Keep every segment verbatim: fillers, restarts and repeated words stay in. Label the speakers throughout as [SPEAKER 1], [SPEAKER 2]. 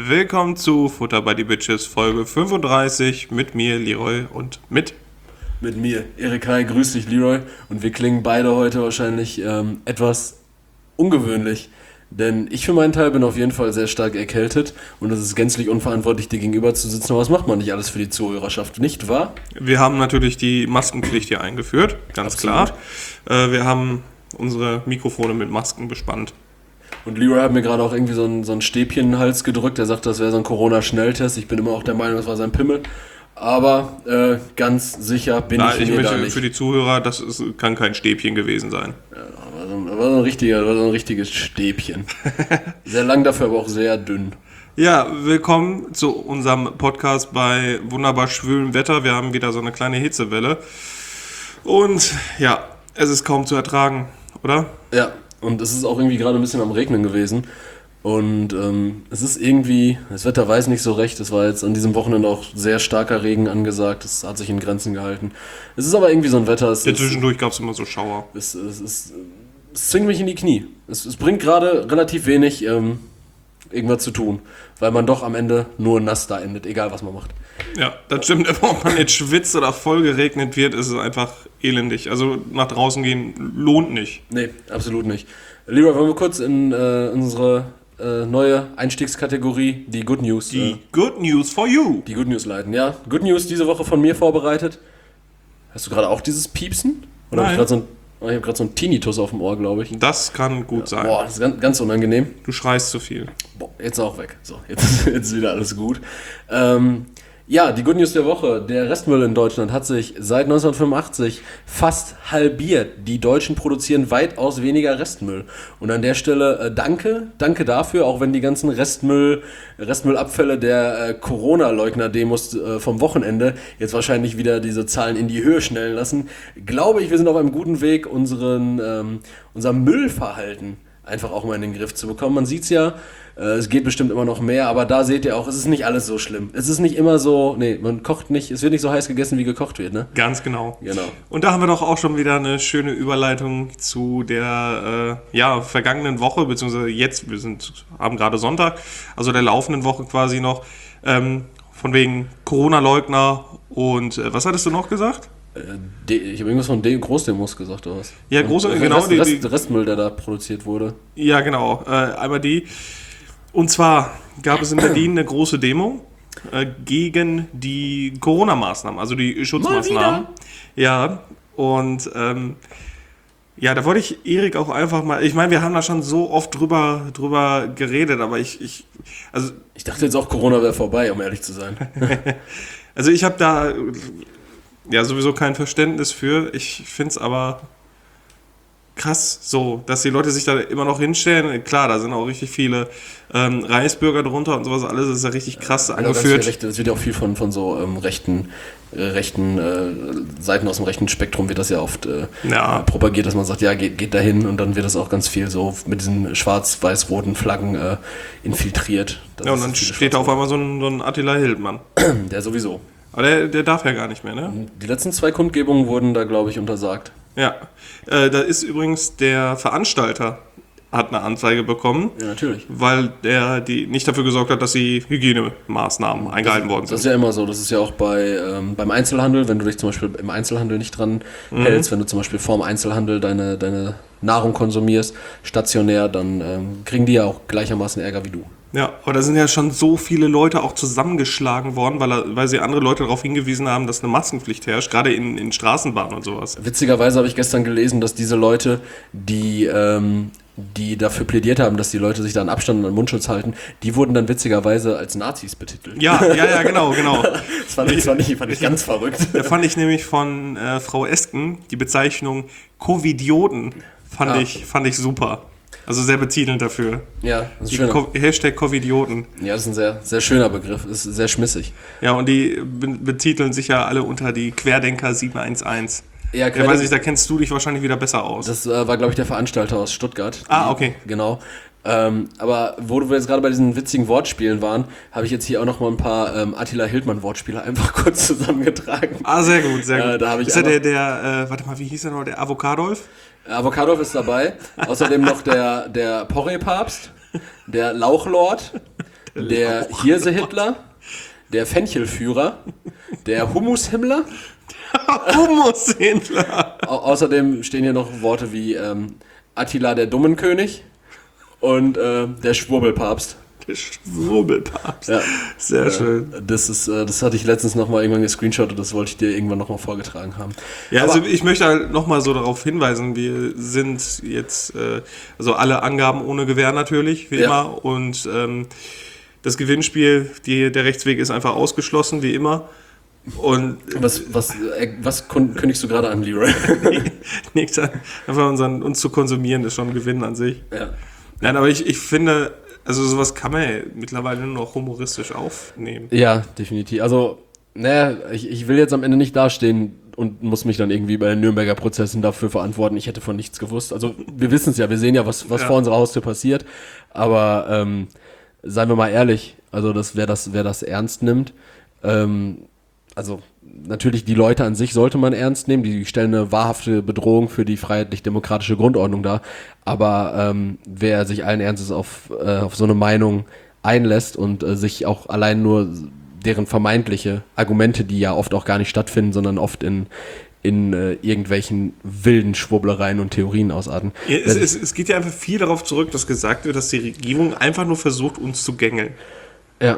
[SPEAKER 1] willkommen zu Futter by the Bitches Folge fünfunddreißig mit mir, Leroy, und mit...
[SPEAKER 2] Mit mir, Erik Hai, grüß dich, Leroy. Und wir klingen beide heute wahrscheinlich ähm, etwas ungewöhnlich, denn ich für meinen Teil bin auf jeden Fall sehr stark erkältet und es ist gänzlich unverantwortlich, dir gegenüber zu sitzen, aber das macht man nicht alles für die Zuhörerschaft, nicht wahr?
[SPEAKER 1] Wir haben natürlich die Maskenpflicht hier eingeführt, ganz
[SPEAKER 2] Absolut.
[SPEAKER 1] klar. Äh, wir haben unsere Mikrofone mit Masken bespannt.
[SPEAKER 2] Und Leroy hat mir gerade auch irgendwie so ein, so ein Stäbchen in den Hals gedrückt, er sagt, das wäre so ein Corona-Schnelltest. Ich bin immer auch der Meinung, das war sein Pimmel. Aber äh, ganz sicher bin
[SPEAKER 1] Na,
[SPEAKER 2] ich,
[SPEAKER 1] ich
[SPEAKER 2] mir da
[SPEAKER 1] möchte
[SPEAKER 2] nicht.
[SPEAKER 1] für die Zuhörer, das ist, kann kein Stäbchen gewesen sein.
[SPEAKER 2] Ja, war so, ein, war so ein richtiger, war so ein richtiges Stäbchen. Sehr lang dafür, aber auch sehr dünn.
[SPEAKER 1] Ja, willkommen zu unserem Podcast bei wunderbar schwülem Wetter. Wir haben wieder so eine kleine Hitzewelle. Und ja, es ist kaum zu ertragen, oder?
[SPEAKER 2] Ja, und es ist auch irgendwie gerade ein bisschen am Regnen gewesen. Und ähm, es ist irgendwie, das Wetter weiß nicht so recht, es war jetzt an diesem Wochenende auch sehr starker Regen angesagt, es hat sich in Grenzen gehalten. Es ist aber irgendwie so ein Wetter, es,
[SPEAKER 1] Ja,
[SPEAKER 2] es,
[SPEAKER 1] zwischendurch gab es immer so Schauer.
[SPEAKER 2] es, es, es, es zwingt mich in die Knie. Es, es bringt gerade relativ wenig ähm, irgendwas zu tun, weil man doch am Ende nur nass da endet, egal was man macht.
[SPEAKER 1] Ja, das stimmt. Ob man jetzt schwitzt oder voll geregnet wird, ist es einfach elendig. Also nach draußen gehen lohnt nicht.
[SPEAKER 2] Nee, absolut nicht. Leroy, wollen wir kurz in äh, unsere äh, neue Einstiegskategorie, die Good News,
[SPEAKER 1] Die
[SPEAKER 2] äh,
[SPEAKER 1] Good News for you.
[SPEAKER 2] die Good News leiten. Ja, Good News diese Woche von mir vorbereitet. Hast du gerade auch dieses Piepsen? Oder
[SPEAKER 1] Nein.
[SPEAKER 2] hab ich, so ein, ich habe gerade so einen Tinnitus auf dem Ohr, glaube ich.
[SPEAKER 1] Das kann gut sein.
[SPEAKER 2] Boah, das ist ganz, ganz unangenehm.
[SPEAKER 1] Du schreist zu viel.
[SPEAKER 2] Boah, jetzt auch weg. So, jetzt, jetzt ist wieder alles gut. Ähm, ja, die Good News der Woche. Der Restmüll in Deutschland hat sich seit neunzehnhundertfünfundachtzig fast halbiert. Die Deutschen produzieren weitaus weniger Restmüll. Und an der Stelle äh, danke, danke dafür, auch wenn die ganzen Restmüll, Restmüllabfälle der äh, Corona-Leugner-Demos äh, vom Wochenende jetzt wahrscheinlich wieder diese Zahlen in die Höhe schnellen lassen, glaube ich, wir sind auf einem guten Weg, unseren, ähm, unser Müllverhalten einfach auch mal in den Griff zu bekommen. Man sieht's ja, äh, es geht bestimmt immer noch mehr, aber da seht ihr auch, es ist nicht alles so schlimm. Es ist nicht immer so, nee, man kocht nicht, es wird nicht so heiß gegessen, wie gekocht wird, ne?
[SPEAKER 1] Ganz genau.
[SPEAKER 2] Genau.
[SPEAKER 1] Und da haben wir doch auch schon wieder eine schöne Überleitung zu der äh, ja, vergangenen Woche, beziehungsweise jetzt, wir sind, haben gerade Sonntag, also der laufenden Woche quasi noch, ähm, von wegen Corona-Leugner und äh, was hattest du noch gesagt?
[SPEAKER 2] De- ich habe irgendwas von De- Großdemos gesagt, oder was?
[SPEAKER 1] Ja, große,
[SPEAKER 2] Und
[SPEAKER 1] genau,
[SPEAKER 2] Rest,
[SPEAKER 1] die-
[SPEAKER 2] Rest,
[SPEAKER 1] die-
[SPEAKER 2] Restmüll, der da produziert wurde.
[SPEAKER 1] Ja, genau. Äh, einmal die. Und zwar gab es in Berlin eine große Demo äh, gegen die Corona-Maßnahmen, also die Schutzmaßnahmen. Ja, und ähm, ja, da wollte ich Erik auch einfach mal, ich meine, wir haben da schon so oft drüber, drüber geredet, aber ich, ich also,
[SPEAKER 2] Ich dachte jetzt auch, Corona wäre vorbei, um ehrlich zu sein.
[SPEAKER 1] also ich habe da ja sowieso kein Verständnis für. Ich finde es aber krass, so, dass die Leute sich da immer noch hinstellen. Klar, da sind auch richtig viele ähm, Reichsbürger drunter und sowas alles. Das ist ja richtig krass
[SPEAKER 2] Ja, ganz viele
[SPEAKER 1] angeführt.
[SPEAKER 2] Rechte, das wird ja auch viel von, von so ähm, rechten, äh, rechten äh, Seiten aus dem rechten Spektrum wird das ja oft äh,
[SPEAKER 1] Ja.
[SPEAKER 2] propagiert, dass man sagt, ja, geht, geht dahin und dann wird das auch ganz viel so mit diesen schwarz-weiß-roten Flaggen äh, infiltriert. Das
[SPEAKER 1] Ja, und
[SPEAKER 2] ist
[SPEAKER 1] dann
[SPEAKER 2] viele
[SPEAKER 1] steht da auf
[SPEAKER 2] Schwarz-Rot.
[SPEAKER 1] einmal so ein, so ein Attila Hildmann.
[SPEAKER 2] Der sowieso.
[SPEAKER 1] Aber der, der darf ja gar nicht mehr, ne?
[SPEAKER 2] Die letzten zwei Kundgebungen wurden da, glaube ich, untersagt.
[SPEAKER 1] Ja. Äh, da ist übrigens der Veranstalter hat eine Anzeige bekommen,
[SPEAKER 2] Ja, natürlich.
[SPEAKER 1] weil der die nicht dafür gesorgt hat, dass die Hygienemaßnahmen eingehalten worden
[SPEAKER 2] Das
[SPEAKER 1] sind.
[SPEAKER 2] ist ja immer so. Das ist ja auch bei ähm, beim Einzelhandel, wenn du dich zum Beispiel im Einzelhandel nicht dran
[SPEAKER 1] Mhm.
[SPEAKER 2] hältst, wenn du zum Beispiel vorm Einzelhandel deine, deine Nahrung konsumierst, stationär, dann ähm, kriegen die ja auch gleichermaßen Ärger wie du.
[SPEAKER 1] Ja, aber da sind ja schon so viele Leute auch zusammengeschlagen worden, weil, er, weil sie andere Leute darauf hingewiesen haben, dass eine Maskenpflicht herrscht, gerade in, in Straßenbahnen und sowas.
[SPEAKER 2] Witzigerweise habe ich gestern gelesen, dass diese Leute, die, ähm, die dafür plädiert haben, dass die Leute sich da an Abstand und an Mundschutz halten, die wurden dann witzigerweise als Nazis betitelt.
[SPEAKER 1] Ja, ja, ja, genau, genau.
[SPEAKER 2] Das fand ich, fand ich, fand ich ganz verrückt.
[SPEAKER 1] Da fand ich nämlich von äh, Frau Esken die Bezeichnung Covidioten, fand,
[SPEAKER 2] Ah.
[SPEAKER 1] ich, fand ich super. Also sehr betitelnd dafür.
[SPEAKER 2] Ja, das ist
[SPEAKER 1] Die
[SPEAKER 2] schön.
[SPEAKER 1] Co- Hashtag Covidioten.
[SPEAKER 2] Ja, das ist ein sehr, sehr schöner Begriff. Ist sehr schmissig.
[SPEAKER 1] Ja, und die be- betiteln sich ja alle unter die Querdenker sieben eins eins.
[SPEAKER 2] Ja,
[SPEAKER 1] Ja, weiß ich, da kennst du dich wahrscheinlich wieder besser aus.
[SPEAKER 2] Das äh, war, glaube ich, der Veranstalter aus Stuttgart.
[SPEAKER 1] Ah, okay.
[SPEAKER 2] Genau. Ähm, aber wo wir jetzt gerade bei diesen witzigen Wortspielen waren, habe ich jetzt hier auch noch mal ein paar ähm, Attila Hildmann-Wortspiele einfach kurz zusammengetragen.
[SPEAKER 1] Ah, sehr gut, sehr gut.
[SPEAKER 2] Äh, da hab ich
[SPEAKER 1] ist ja der,
[SPEAKER 2] einfach-
[SPEAKER 1] der äh, warte mal, wie hieß er noch, der Avocadolf?
[SPEAKER 2] Avocadolf ist dabei. Außerdem noch der, der Porree-Papst, der Lauchlord, der Hirse-Hitler, der Fenchelführer, der Hummus-Himmler.
[SPEAKER 1] Hummus-Hitler.
[SPEAKER 2] Au- außerdem stehen hier noch Worte wie ähm, Attila der Dummenkönig und äh, der Schwurbelpapst.
[SPEAKER 1] Der Schwurbelpapst.
[SPEAKER 2] Ja.
[SPEAKER 1] Sehr
[SPEAKER 2] Äh,
[SPEAKER 1] schön.
[SPEAKER 2] Das ist, äh, das hatte ich letztens nochmal irgendwann gescreenshottet, das wollte ich dir irgendwann nochmal vorgetragen haben.
[SPEAKER 1] Ja,
[SPEAKER 2] Aber-
[SPEAKER 1] also ich möchte halt nochmal so darauf hinweisen, wir sind jetzt, äh, also alle Angaben ohne Gewähr natürlich, wie
[SPEAKER 2] Ja.
[SPEAKER 1] immer. Und ähm, das Gewinnspiel, die, der Rechtsweg ist einfach ausgeschlossen, wie immer. Und
[SPEAKER 2] Was, was, äh, was kun- kündigst du gerade an, Leroy?
[SPEAKER 1] nichts an, einfach unseren, uns zu konsumieren, ist schon ein Gewinn an sich.
[SPEAKER 2] Ja.
[SPEAKER 1] Nein, aber ich, ich finde, also sowas kann man ja mittlerweile nur noch humoristisch aufnehmen.
[SPEAKER 2] Ja, definitiv. Also, naja, ich, ich will jetzt am Ende nicht dastehen und muss mich dann irgendwie bei den Nürnberger Prozessen dafür verantworten. Ich hätte von nichts gewusst. Also, wir wissen es ja, wir sehen ja, was, was
[SPEAKER 1] Ja.
[SPEAKER 2] vor unserer Haustür passiert. Aber ähm, seien wir mal ehrlich, also das, wer das, wer das ernst nimmt, ähm, also natürlich die Leute an sich sollte man ernst nehmen, die stellen eine wahrhafte Bedrohung für die freiheitlich-demokratische Grundordnung dar, aber ähm, wer sich allen Ernstes auf, äh, auf so eine Meinung einlässt und äh, sich auch allein nur deren vermeintliche Argumente, die ja oft auch gar nicht stattfinden, sondern oft in, in äh, irgendwelchen wilden Schwurblereien und Theorien ausarten.
[SPEAKER 1] Ja, es, es, es geht ja einfach viel darauf zurück, dass gesagt wird, dass die Regierung einfach nur versucht, uns zu gängeln.
[SPEAKER 2] Ja.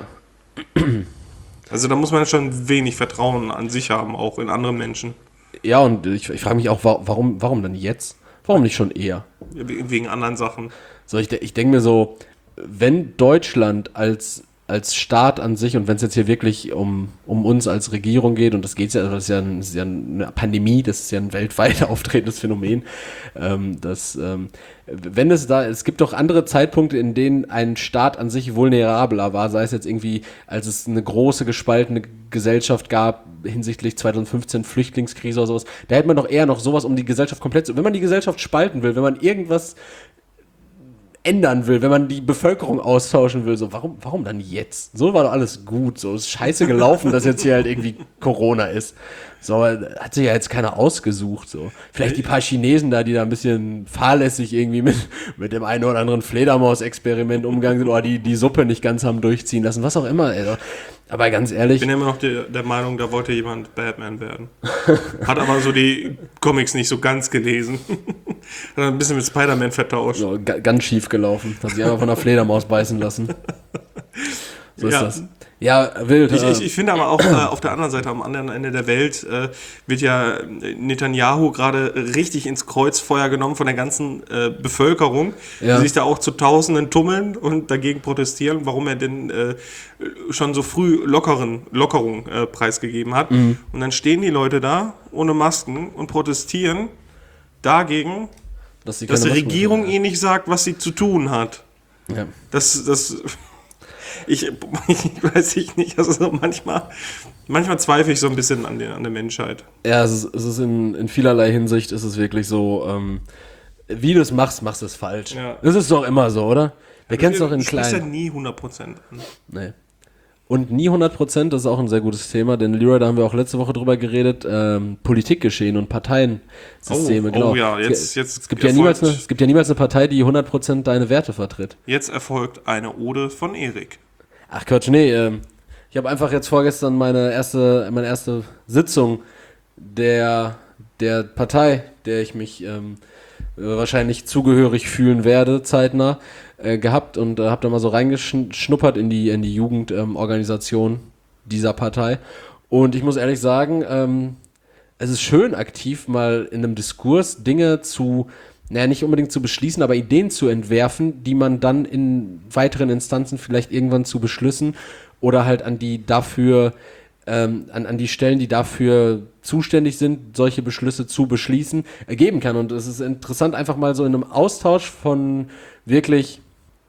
[SPEAKER 1] Also da muss man schon wenig Vertrauen an sich haben, auch in andere Menschen.
[SPEAKER 2] Ja, und ich, ich frage mich auch, wa- warum, warum dann jetzt? Warum nicht schon eher?
[SPEAKER 1] Wegen anderen Sachen.
[SPEAKER 2] So, ich, de- ich denke mir so, wenn Deutschland als, als Staat an sich und wenn es jetzt hier wirklich um, um uns als Regierung geht, und das geht ja, das ist ja, ein, das ist ja eine Pandemie, das ist ja ein weltweit auftretendes Phänomen, ähm, das, ähm, wenn es da, es gibt doch andere Zeitpunkte, in denen ein Staat an sich vulnerabler war, sei es jetzt irgendwie, als es eine große gespaltene Gesellschaft gab, hinsichtlich zwanzig fünfzehn Flüchtlingskrise oder sowas, da hätte man doch eher noch sowas, um die Gesellschaft komplett zu, wenn man die Gesellschaft spalten will, wenn man irgendwas ändern will, wenn man die Bevölkerung austauschen will, so, warum, warum dann jetzt? So war doch alles gut, so, ist scheiße gelaufen, dass jetzt hier halt irgendwie Corona ist. So, hat sich ja jetzt keiner ausgesucht, so. Vielleicht die paar Chinesen da, die da ein bisschen fahrlässig irgendwie mit, mit dem einen oder anderen Fledermaus-Experiment umgegangen sind, oder die, die Suppe nicht ganz haben durchziehen lassen, was auch immer, ey. Aber ganz ehrlich.
[SPEAKER 1] Ich bin ja immer noch der, der Meinung, da wollte jemand Batman werden. Hat aber so die Comics nicht so ganz gelesen. Hat ein bisschen mit Spider-Man vertauscht.
[SPEAKER 2] So, ga- ganz schief gelaufen. Hat sich einfach von einer Fledermaus beißen lassen. So ist
[SPEAKER 1] Ja.
[SPEAKER 2] das. Ja, wild.
[SPEAKER 1] Ich,
[SPEAKER 2] äh,
[SPEAKER 1] ich, ich finde aber auch äh, auf der anderen Seite, am anderen Ende der Welt, äh, wird ja Netanyahu gerade richtig ins Kreuzfeuer genommen von der ganzen äh, Bevölkerung,
[SPEAKER 2] Ja.
[SPEAKER 1] die sich da auch zu Tausenden tummeln und dagegen protestieren, warum er denn äh, schon so früh lockeren, Lockerung äh, preisgegeben hat.
[SPEAKER 2] Mhm.
[SPEAKER 1] Und dann stehen die Leute da ohne Masken und protestieren dagegen,
[SPEAKER 2] dass, sie
[SPEAKER 1] dass die
[SPEAKER 2] keine Masken
[SPEAKER 1] Regierung
[SPEAKER 2] tragen.
[SPEAKER 1] ihnen nicht sagt, was sie zu tun hat.
[SPEAKER 2] Ja.
[SPEAKER 1] Das, das, ich, ich weiß ich nicht, also manchmal, manchmal zweifle ich so ein bisschen an der, an der Menschheit.
[SPEAKER 2] Ja, es ist, es ist in, in vielerlei Hinsicht ist es wirklich so, ähm, wie du es machst, machst du es falsch.
[SPEAKER 1] Ja.
[SPEAKER 2] Das ist doch immer so, oder? Wir kennen es doch in
[SPEAKER 1] Du sprichst ja
[SPEAKER 2] klein.
[SPEAKER 1] nie hundert Prozent an.
[SPEAKER 2] Nee. Und nie hundert Prozent, das ist auch ein sehr gutes Thema, denn Leroy, da haben wir auch letzte Woche drüber geredet, ähm, Politikgeschehen und Parteiensysteme,
[SPEAKER 1] Oh,
[SPEAKER 2] genau.
[SPEAKER 1] oh ja, jetzt-
[SPEAKER 2] es,
[SPEAKER 1] jetzt
[SPEAKER 2] es, gibt ja niemals
[SPEAKER 1] erfolgt-
[SPEAKER 2] eine, es gibt ja niemals eine Partei, die hundert Prozent deine Werte vertritt.
[SPEAKER 1] Jetzt erfolgt eine Ode von Erik.
[SPEAKER 2] Ach Quatsch, nee, ähm, ich habe einfach jetzt vorgestern meine erste, meine erste Sitzung der, der Partei, der ich mich ähm, äh, wahrscheinlich zugehörig fühlen werde, zeitnah, äh, gehabt und äh, habe da mal so reingeschnuppert in die, in die Jugendorganisation dieser Partei. Und ich muss ehrlich sagen, ähm, es ist schön, aktiv mal in einem Diskurs Dinge zu, naja, nicht unbedingt zu beschließen, aber Ideen zu entwerfen, die man dann in weiteren Instanzen vielleicht irgendwann zu Beschlüssen oder halt an die dafür, ähm, an, an die Stellen, die dafür zuständig sind, solche Beschlüsse zu beschließen, ergeben kann. Und es ist interessant, einfach mal so in einem Austausch von wirklich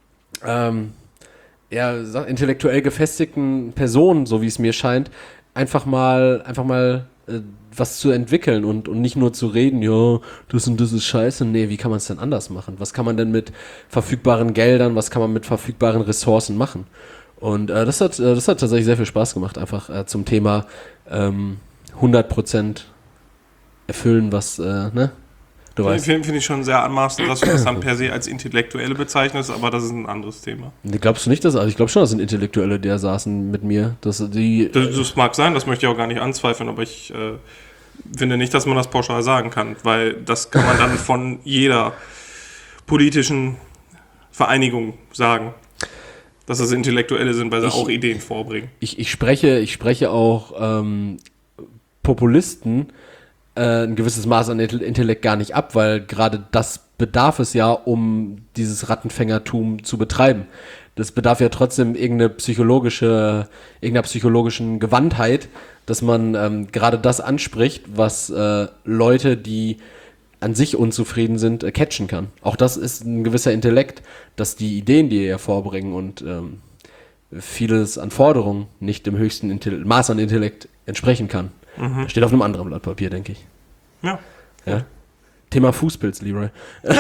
[SPEAKER 2] ähm, ja, sag- intellektuell gefestigten Personen, so wie es mir scheint, einfach mal, einfach mal äh, was zu entwickeln und, und nicht nur zu reden, ja, das und das ist scheiße. Nee, wie kann man es denn anders machen? Was kann man denn mit verfügbaren Geldern, was kann man mit verfügbaren Ressourcen machen? Und äh, das hat, äh, das hat tatsächlich sehr viel Spaß gemacht, einfach äh, zum Thema ähm, hundert Prozent erfüllen, was, äh, ne? Du weißt.
[SPEAKER 1] Finde find ich schon sehr anmaßend, dass du das dann per se als Intellektuelle bezeichnest, aber das ist ein anderes Thema.
[SPEAKER 2] Glaubst du nicht, dass, also ich glaube schon, das sind Intellektuelle, die da saßen mit mir. Dass die,
[SPEAKER 1] das, das mag sein, das möchte ich auch gar nicht anzweifeln, aber ich äh, finde nicht, dass man das pauschal sagen kann, weil das kann man dann von jeder politischen Vereinigung sagen, dass das Intellektuelle sind, weil sie
[SPEAKER 2] ich,
[SPEAKER 1] auch Ideen vorbringen.
[SPEAKER 2] Ich, ich, spreche, ich spreche auch ähm, Populisten äh, ein gewisses Maß an Intellekt gar nicht ab, weil gerade das bedarf es ja, um dieses Rattenfängertum zu betreiben. Das bedarf ja trotzdem irgendeine psychologische, irgendeiner psychologischen Gewandtheit, dass man ähm, gerade das anspricht, was äh, Leute, die an sich unzufrieden sind, äh, catchen kann. Auch das ist ein gewisser Intellekt, dass die Ideen, die ihr vorbringen und ähm, vieles an Forderungen nicht dem höchsten Intell- Maß an Intellekt entsprechen kann. Mhm. Das steht auf einem anderen Blatt Papier, denke ich.
[SPEAKER 1] Ja.
[SPEAKER 2] ja? Thema Fußpilz, Leroy.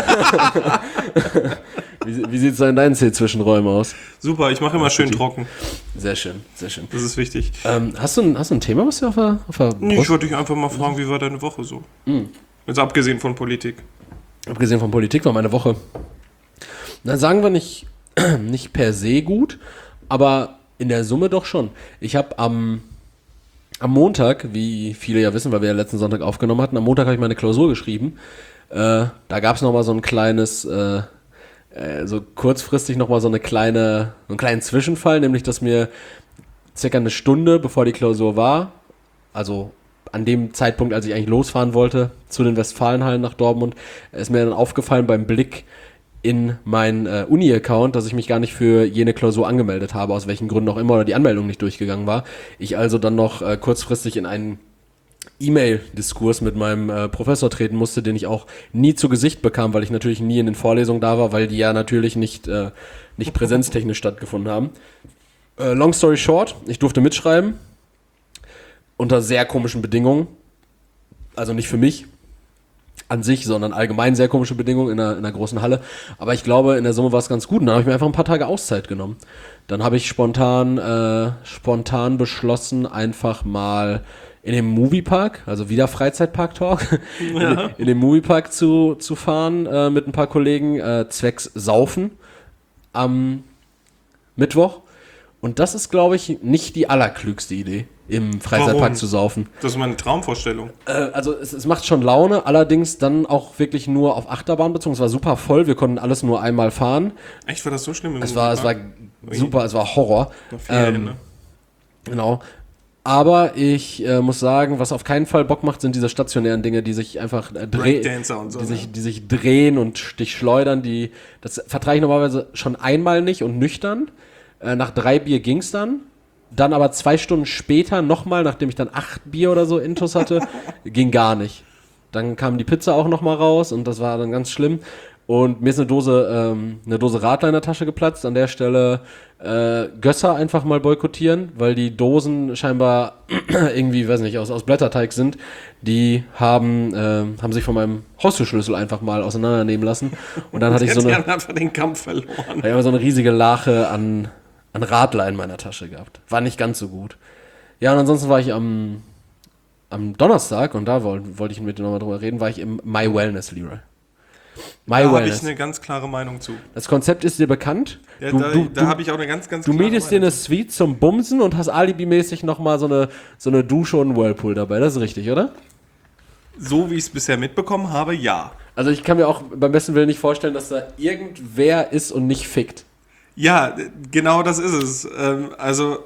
[SPEAKER 2] wie wie sieht es da in deinen Zählzwischenräumen aus?
[SPEAKER 1] Super, ich mache immer schön trocken.
[SPEAKER 2] Sehr schön, sehr schön.
[SPEAKER 1] Das ist wichtig.
[SPEAKER 2] Ähm, hast, du ein, hast du ein Thema, was du auf der, auf der
[SPEAKER 1] nee, ich wollte dich einfach mal fragen, wie war deine Woche so? Mhm. Jetzt abgesehen von Politik.
[SPEAKER 2] Abgesehen von Politik war meine Woche, na sagen wir nicht, nicht per se gut, aber in der Summe doch schon. Ich habe am, am Montag, wie viele ja wissen, weil wir ja letzten Sonntag aufgenommen hatten, am Montag habe ich meine Klausur geschrieben. Äh, da gab es nochmal so ein kleines, äh, äh, so kurzfristig nochmal so eine kleine, so einen kleinen Zwischenfall, nämlich dass mir circa eine Stunde, bevor die Klausur war, also an dem Zeitpunkt, als ich eigentlich losfahren wollte, zu den Westfalenhallen nach Dortmund, ist mir dann aufgefallen beim Blick in meinen äh, Uni-Account, dass ich mich gar nicht für jene Klausur angemeldet habe, aus welchen Gründen auch immer, oder die Anmeldung nicht durchgegangen war. Ich also dann noch äh, kurzfristig in einen E-Mail-Diskurs mit meinem äh, Professor treten musste, den ich auch nie zu Gesicht bekam, weil ich natürlich nie in den Vorlesungen da war, weil die ja natürlich nicht, äh, nicht präsenztechnisch stattgefunden haben. Äh, long story short, ich durfte mitschreiben, unter sehr komischen Bedingungen, also nicht für mich an sich, sondern allgemein sehr komische Bedingungen in einer, in einer großen Halle, aber ich glaube, in der Summe war es ganz gut und dann habe ich mir einfach ein paar Tage Auszeit genommen. Dann habe ich spontan, äh, spontan beschlossen, einfach mal in den Moviepark, also wieder Freizeitpark-Talk, ja. in, in den Moviepark zu, zu fahren äh, mit ein paar Kollegen, äh, zwecks Saufen am Mittwoch. Und das ist, glaube ich, nicht die allerklügste Idee, im Freizeitpark
[SPEAKER 1] Warum?
[SPEAKER 2] zu saufen.
[SPEAKER 1] Das ist meine Traumvorstellung.
[SPEAKER 2] Äh, also es, es macht schon Laune, allerdings dann auch wirklich nur auf Achterbahn bezogen. Es war super voll, wir konnten alles nur einmal fahren.
[SPEAKER 1] Echt, war das so schlimm? Im
[SPEAKER 2] es war, es war super, es war Horror.
[SPEAKER 1] Ferien,
[SPEAKER 2] ähm,
[SPEAKER 1] ne?
[SPEAKER 2] Genau. Aber ich äh, muss sagen, was auf keinen Fall Bock macht, sind diese stationären Dinge, die sich einfach äh, drehen,
[SPEAKER 1] so,
[SPEAKER 2] die, sich, die sich drehen und dich schleudern. Die, das vertrage ich normalerweise schon einmal nicht und nüchtern. Äh, nach drei Bier ging's dann. Dann aber zwei Stunden später nochmal, nachdem ich dann acht Bier oder so intus hatte, ging gar nicht. Dann kam die Pizza auch nochmal raus und das war dann ganz schlimm. Und mir ist eine Dose, ähm, eine Dose Radler in der Tasche geplatzt. An der Stelle äh, Gösser einfach mal boykottieren, weil die Dosen scheinbar irgendwie, weiß nicht, aus, aus Blätterteig sind. Die haben, äh, haben sich von meinem Haustürschlüssel einfach mal auseinandernehmen lassen. Und dann hatte ich so eine,
[SPEAKER 1] einfach den Kampf verloren.
[SPEAKER 2] ich so eine riesige Lache an, an Radler in meiner Tasche gehabt. War nicht ganz so gut. Ja, und ansonsten war ich am, am Donnerstag, und da wollte wollt ich mit dir nochmal drüber reden, war ich im My Wellness, Leroy. My
[SPEAKER 1] da habe
[SPEAKER 2] Wellness.
[SPEAKER 1] ich eine ganz klare Meinung zu.
[SPEAKER 2] Das Konzept ist dir bekannt.
[SPEAKER 1] Ja,
[SPEAKER 2] du,
[SPEAKER 1] da
[SPEAKER 2] du,
[SPEAKER 1] da habe ich auch eine ganz, ganz
[SPEAKER 2] Du
[SPEAKER 1] klare
[SPEAKER 2] mietest dir
[SPEAKER 1] Meinung
[SPEAKER 2] eine
[SPEAKER 1] zu.
[SPEAKER 2] Suite zum Bumsen und hast alibimäßig nochmal so eine, so eine Dusche und einen Whirlpool dabei. Das ist richtig, oder?
[SPEAKER 1] So wie ich es bisher mitbekommen habe, ja.
[SPEAKER 2] Also ich kann mir auch beim besten Willen nicht vorstellen, dass da irgendwer ist und nicht fickt.
[SPEAKER 1] Ja, genau das ist es. Ähm, also,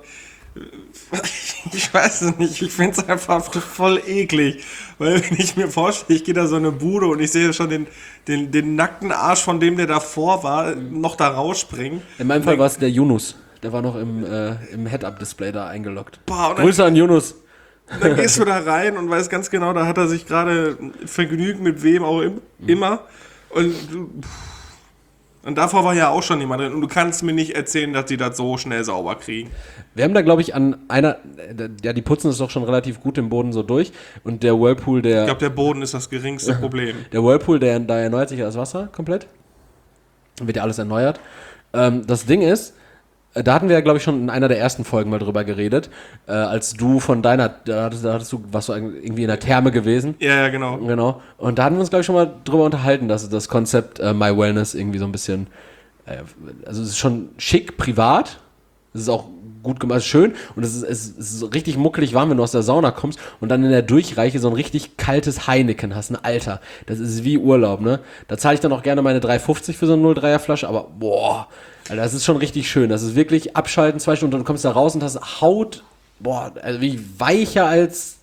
[SPEAKER 1] ich weiß es nicht, ich finde es einfach voll eklig. Weil wenn ich mir vorstelle, ich gehe da so in eine Bude und ich sehe schon den, den, den nackten Arsch von dem, der davor war, noch da rausspringen.
[SPEAKER 2] In meinem Fall war es der Yunus. Der war noch im, äh, im Head-Up-Display da eingeloggt.
[SPEAKER 1] Boah, und dann,
[SPEAKER 2] Grüße an Yunus.
[SPEAKER 1] dann gehst du da rein und weißt ganz genau, da hat er sich gerade vergnügt mit wem auch im, immer. Und du... Und davor war ja auch schon jemand drin. Und du kannst mir nicht erzählen, dass die das so schnell sauber kriegen.
[SPEAKER 2] Wir haben da, glaube ich, an einer... Ja, die putzen es doch schon relativ gut im Boden so durch. Und der Whirlpool, der...
[SPEAKER 1] Ich glaube, der Boden ist das geringste Problem.
[SPEAKER 2] Der Whirlpool, der, da erneuert sich ja das Wasser komplett. Wird ja alles erneuert. Ähm, das Ding ist, Da hatten wir ja, glaube ich, schon in einer der ersten Folgen mal drüber geredet, äh, als du von deiner, da hattest, da hattest du, warst du irgendwie in der Therme gewesen.
[SPEAKER 1] Ja, ja, genau.
[SPEAKER 2] Genau. Und da hatten wir uns, glaube ich, schon mal drüber unterhalten, dass das Konzept äh, My Wellness irgendwie so ein bisschen, äh, also es ist schon schick, privat, es ist auch gut gemacht, es ist schön und es ist, es ist richtig muckelig warm, wenn du aus der Sauna kommst und dann in der Durchreiche so ein richtig kaltes Heineken hast, ein Alter. Das ist wie Urlaub, ne? Da zahle ich dann auch gerne meine drei fünfzig für so eine null Dreier Flasche, aber boah, Alter, das ist schon richtig schön. Das ist wirklich abschalten, zwei Stunden, und dann kommst du da raus und hast Haut, boah, also wie weicher als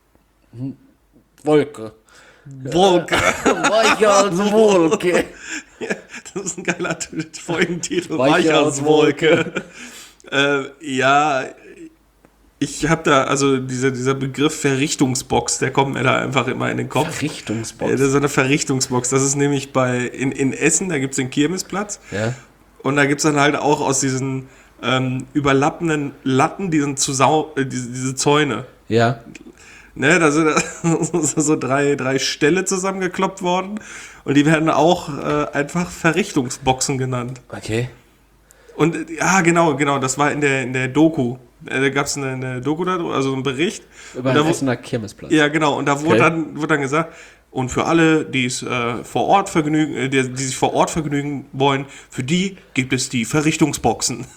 [SPEAKER 2] Wolke.
[SPEAKER 1] Wolke.
[SPEAKER 2] Weicher als Wolke.
[SPEAKER 1] Ja, das ist ein geiler Folgentitel.
[SPEAKER 2] Weicher
[SPEAKER 1] Weicher
[SPEAKER 2] als
[SPEAKER 1] als Wolke. äh, ja, ich habe da, also dieser, dieser Begriff Verrichtungsbox, der kommt mir da einfach immer in den Kopf.
[SPEAKER 2] Verrichtungsbox?
[SPEAKER 1] Ja, das ist eine Verrichtungsbox. Das ist nämlich bei, in, in Essen, da gibt es den Kirmesplatz.
[SPEAKER 2] Ja. Und
[SPEAKER 1] da gibt es dann halt auch aus diesen ähm, überlappenden Latten diesen Zusau äh, diese, diese Zäune.
[SPEAKER 2] Ja.
[SPEAKER 1] Ne, da sind so drei, drei Ställe zusammengekloppt worden und die werden auch äh, einfach Verrichtungsboxen genannt.
[SPEAKER 2] Okay.
[SPEAKER 1] Und äh, ja, genau, genau, das war in der, in der Doku. Äh, da gab es eine, eine Doku darüber, also einen Bericht.
[SPEAKER 2] Über den Essener Kirmesplatz.
[SPEAKER 1] Ja, genau, und da wurde,
[SPEAKER 2] Okay.
[SPEAKER 1] dann, wurde dann gesagt, und für alle, die es äh, vor Ort vergnügen, äh, die, die sich vor Ort vergnügen wollen, für die gibt es die Verrichtungsboxen.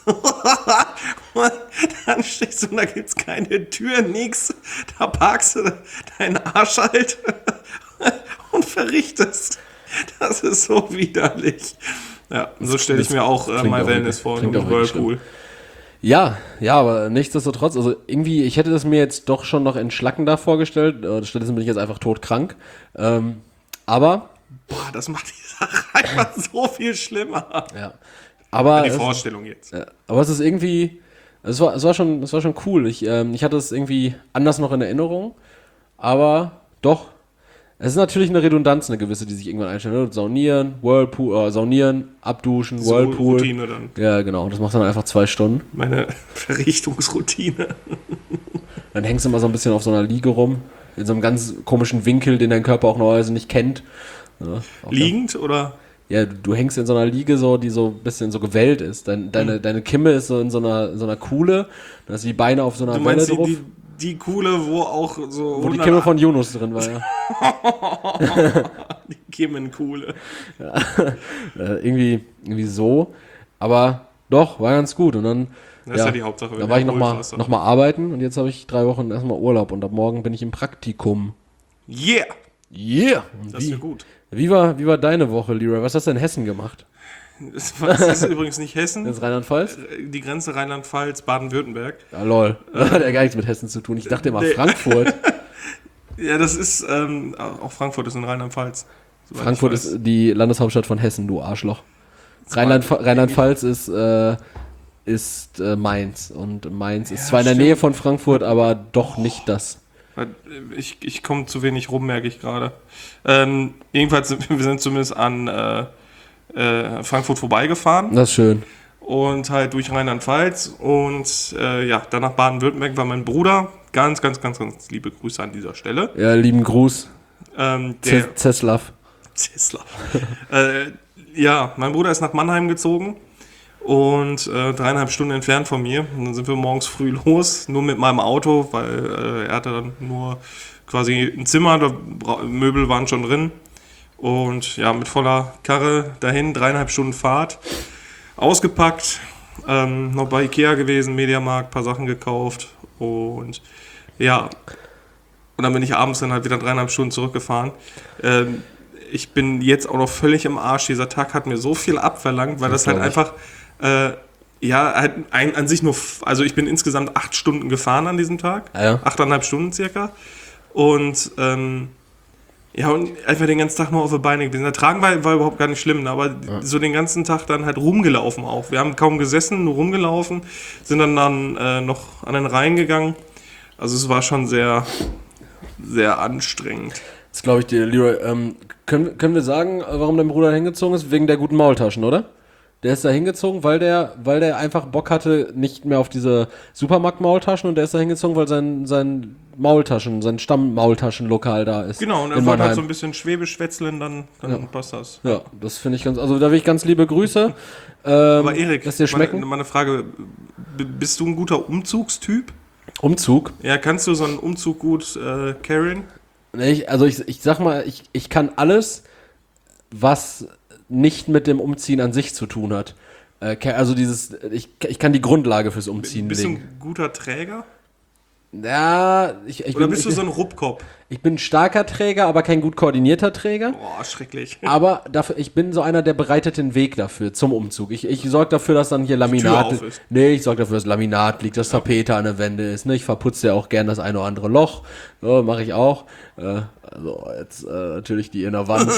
[SPEAKER 1] Und dann stehst du und da gibt es keine Tür, nix. Da parkst du deinen Arsch halt und verrichtest. Das ist so widerlich. Ja, so stelle ich mir auch äh,
[SPEAKER 2] klingt
[SPEAKER 1] My
[SPEAKER 2] auch
[SPEAKER 1] Wellness
[SPEAKER 2] wirklich-
[SPEAKER 1] vor,
[SPEAKER 2] klingt
[SPEAKER 1] im
[SPEAKER 2] auch wirklich
[SPEAKER 1] Whirlpool.
[SPEAKER 2] Ja, ja, aber nichtsdestotrotz, also irgendwie, ich hätte das mir jetzt doch schon noch entschlackender vorgestellt. Äh, Stattdessen bin ich jetzt einfach todkrank. Ähm, aber,
[SPEAKER 1] Boah, das macht die Sache einfach so viel schlimmer.
[SPEAKER 2] ja. Aber,
[SPEAKER 1] Die
[SPEAKER 2] es,
[SPEAKER 1] Vorstellung jetzt.
[SPEAKER 2] ja, aber es ist irgendwie, es war, es war schon, es war schon cool. Ich, ähm, ich hatte es irgendwie anders noch in Erinnerung, aber doch. Es ist natürlich eine Redundanz, eine gewisse, die sich irgendwann einstellt. Ne? Saunieren, Whirlpool, äh, Saunieren, Abduschen,
[SPEAKER 1] So
[SPEAKER 2] Whirlpool.
[SPEAKER 1] Routine dann.
[SPEAKER 2] Ja, genau. Das machst du dann einfach zwei Stunden.
[SPEAKER 1] Meine Verrichtungsroutine.
[SPEAKER 2] Dann hängst du mal so ein bisschen auf so einer Liege rum, in so einem ganz komischen Winkel, den dein Körper auch normalerweise nicht kennt. Ja, auch
[SPEAKER 1] Liegend oder?
[SPEAKER 2] Ja, du, du hängst in so einer Liege, so, die so ein bisschen so gewellt ist. Dein, deine,
[SPEAKER 1] Hm.
[SPEAKER 2] deine Kimme ist so in so einer, in so einer Kuhle, da hast du die Beine auf so einer
[SPEAKER 1] Du
[SPEAKER 2] Welle
[SPEAKER 1] meinst die,
[SPEAKER 2] drauf,
[SPEAKER 1] die, die Kuhle, wo auch so
[SPEAKER 2] wo die
[SPEAKER 1] hundert
[SPEAKER 2] Kimme von Yunus drin war, ja.
[SPEAKER 1] die Kimmenkuhle.
[SPEAKER 2] äh, irgendwie, irgendwie so. Aber doch, war ganz gut. Und dann,
[SPEAKER 1] Das ist ja die Hauptsache. wenn
[SPEAKER 2] dann war
[SPEAKER 1] du
[SPEAKER 2] ich nochmal
[SPEAKER 1] erholt warst.
[SPEAKER 2] noch mal arbeiten und jetzt habe ich drei Wochen erstmal Urlaub und ab morgen bin ich im Praktikum.
[SPEAKER 1] Yeah!
[SPEAKER 2] Yeah! Und
[SPEAKER 1] Das ist
[SPEAKER 2] wie,
[SPEAKER 1] ja gut.
[SPEAKER 2] wie, war, wie war deine Woche, Leroy? Was hast du in Hessen gemacht?
[SPEAKER 1] Das das ist übrigens nicht Hessen.
[SPEAKER 2] Das ist Rheinland-Pfalz?
[SPEAKER 1] Die Grenze Rheinland-Pfalz, Baden-Württemberg.
[SPEAKER 2] Ja, lol. Hat ja gar nichts mit Hessen zu tun. Ich dachte immer
[SPEAKER 1] Nee.
[SPEAKER 2] Frankfurt.
[SPEAKER 1] Ja, das ist, ähm, auch Frankfurt ist in Rheinland-Pfalz. soweit
[SPEAKER 2] Frankfurt
[SPEAKER 1] ich weiß.
[SPEAKER 2] ist die Landeshauptstadt von Hessen, du Arschloch. Rheinland, Rheinland-Pfalz ist, äh, ist äh, Mainz. Und Mainz ist
[SPEAKER 1] Ja,
[SPEAKER 2] zwar in der
[SPEAKER 1] stimmt.
[SPEAKER 2] Nähe von Frankfurt, aber doch nicht das.
[SPEAKER 1] Ich, ich komme zu wenig rum, merke ich gerade. Ähm, jedenfalls, sind wir sind zumindest an äh, äh, Frankfurt vorbeigefahren
[SPEAKER 2] Das ist schön.
[SPEAKER 1] und halt durch Rheinland-Pfalz und äh, ja, dann nach Baden-Württemberg war mein Bruder. Ganz, ganz, ganz, ganz liebe Grüße an dieser Stelle.
[SPEAKER 2] Ja, lieben Gruß.
[SPEAKER 1] Ähm, der
[SPEAKER 2] Z- Zeslav.
[SPEAKER 1] Zeslav. äh, ja, mein Bruder ist nach Mannheim gezogen und äh, dreieinhalb Stunden entfernt von mir. Und dann sind wir morgens früh los, nur mit meinem Auto, weil äh, er hatte dann nur quasi ein Zimmer, da bra- Möbel waren schon drin. Und ja, mit voller Karre dahin, dreieinhalb Stunden Fahrt, ausgepackt, ähm, noch bei Ikea gewesen, Mediamarkt, paar Sachen gekauft und ja, und dann bin ich abends dann halt wieder dreieinhalb Stunden zurückgefahren. Ähm, ich bin jetzt auch noch völlig im Arsch. Dieser Tag hat mir so viel abverlangt, weil das,
[SPEAKER 2] Das
[SPEAKER 1] halt
[SPEAKER 2] glaub ich.
[SPEAKER 1] einfach, äh, ja, halt ein, an sich nur, f- also ich bin insgesamt acht Stunden gefahren an diesem Tag.
[SPEAKER 2] Ah, ja.
[SPEAKER 1] Achteinhalb Stunden circa. Und, ähm, ja, und einfach den ganzen Tag nur auf die Beine gewesen. Der Tragen war, war überhaupt gar nicht schlimm, ne, aber so den ganzen Tag dann halt rumgelaufen auch. Wir haben kaum gesessen, nur rumgelaufen, sind dann, dann äh, noch an den Rhein gegangen. Also es war schon sehr, sehr anstrengend.
[SPEAKER 2] Das glaube ich dir, Leroy. Ähm, können, können wir sagen, warum dein Bruder hingezogen ist? Wegen der guten Maultaschen, oder? Der ist da hingezogen, weil der, weil der einfach Bock hatte, nicht mehr auf diese Supermarkt-Maultaschen und der ist da hingezogen, weil sein, sein Maultaschen, sein Stamm-Maultaschenlokal da ist.
[SPEAKER 1] Genau, und er wollte halt so ein bisschen Schwäbisch wetzeln, dann, dann ja. passt das.
[SPEAKER 2] Ja, das finde ich ganz, also da will ich ganz liebe Grüße. Ähm,
[SPEAKER 1] Aber Erik,
[SPEAKER 2] dass dir schmecken.
[SPEAKER 1] Meine, meine Frage, b- bist du ein guter Umzugstyp?
[SPEAKER 2] Umzug?
[SPEAKER 1] Ja, kannst du so einen Umzug gut äh, carryen?
[SPEAKER 2] Nee, ich, also ich, ich sag mal, ich, ich kann alles, was nicht mit dem Umziehen an sich zu tun hat. Äh, also dieses, ich, ich kann die Grundlage fürs Umziehen
[SPEAKER 1] Bist
[SPEAKER 2] legen.
[SPEAKER 1] du ein guter Träger?
[SPEAKER 2] Ja, ich, ich
[SPEAKER 1] Oder
[SPEAKER 2] bin,
[SPEAKER 1] bist du
[SPEAKER 2] ich,
[SPEAKER 1] so ein Ruppkopf?
[SPEAKER 2] Ich bin ein starker Träger, aber kein gut koordinierter Träger.
[SPEAKER 1] Boah, schrecklich.
[SPEAKER 2] Aber dafür, ich bin so einer, der bereitet den Weg dafür, zum Umzug. Ich, ich sorge dafür, dass dann hier Laminat
[SPEAKER 1] auf ist.
[SPEAKER 2] Nee, ich sorge dafür, dass Laminat liegt, dass Tapete an der Wände ist. Ne? Ich verputze ja auch gern das eine oder andere Loch. So, mache ich auch. Äh, also jetzt äh, natürlich die in der Wand.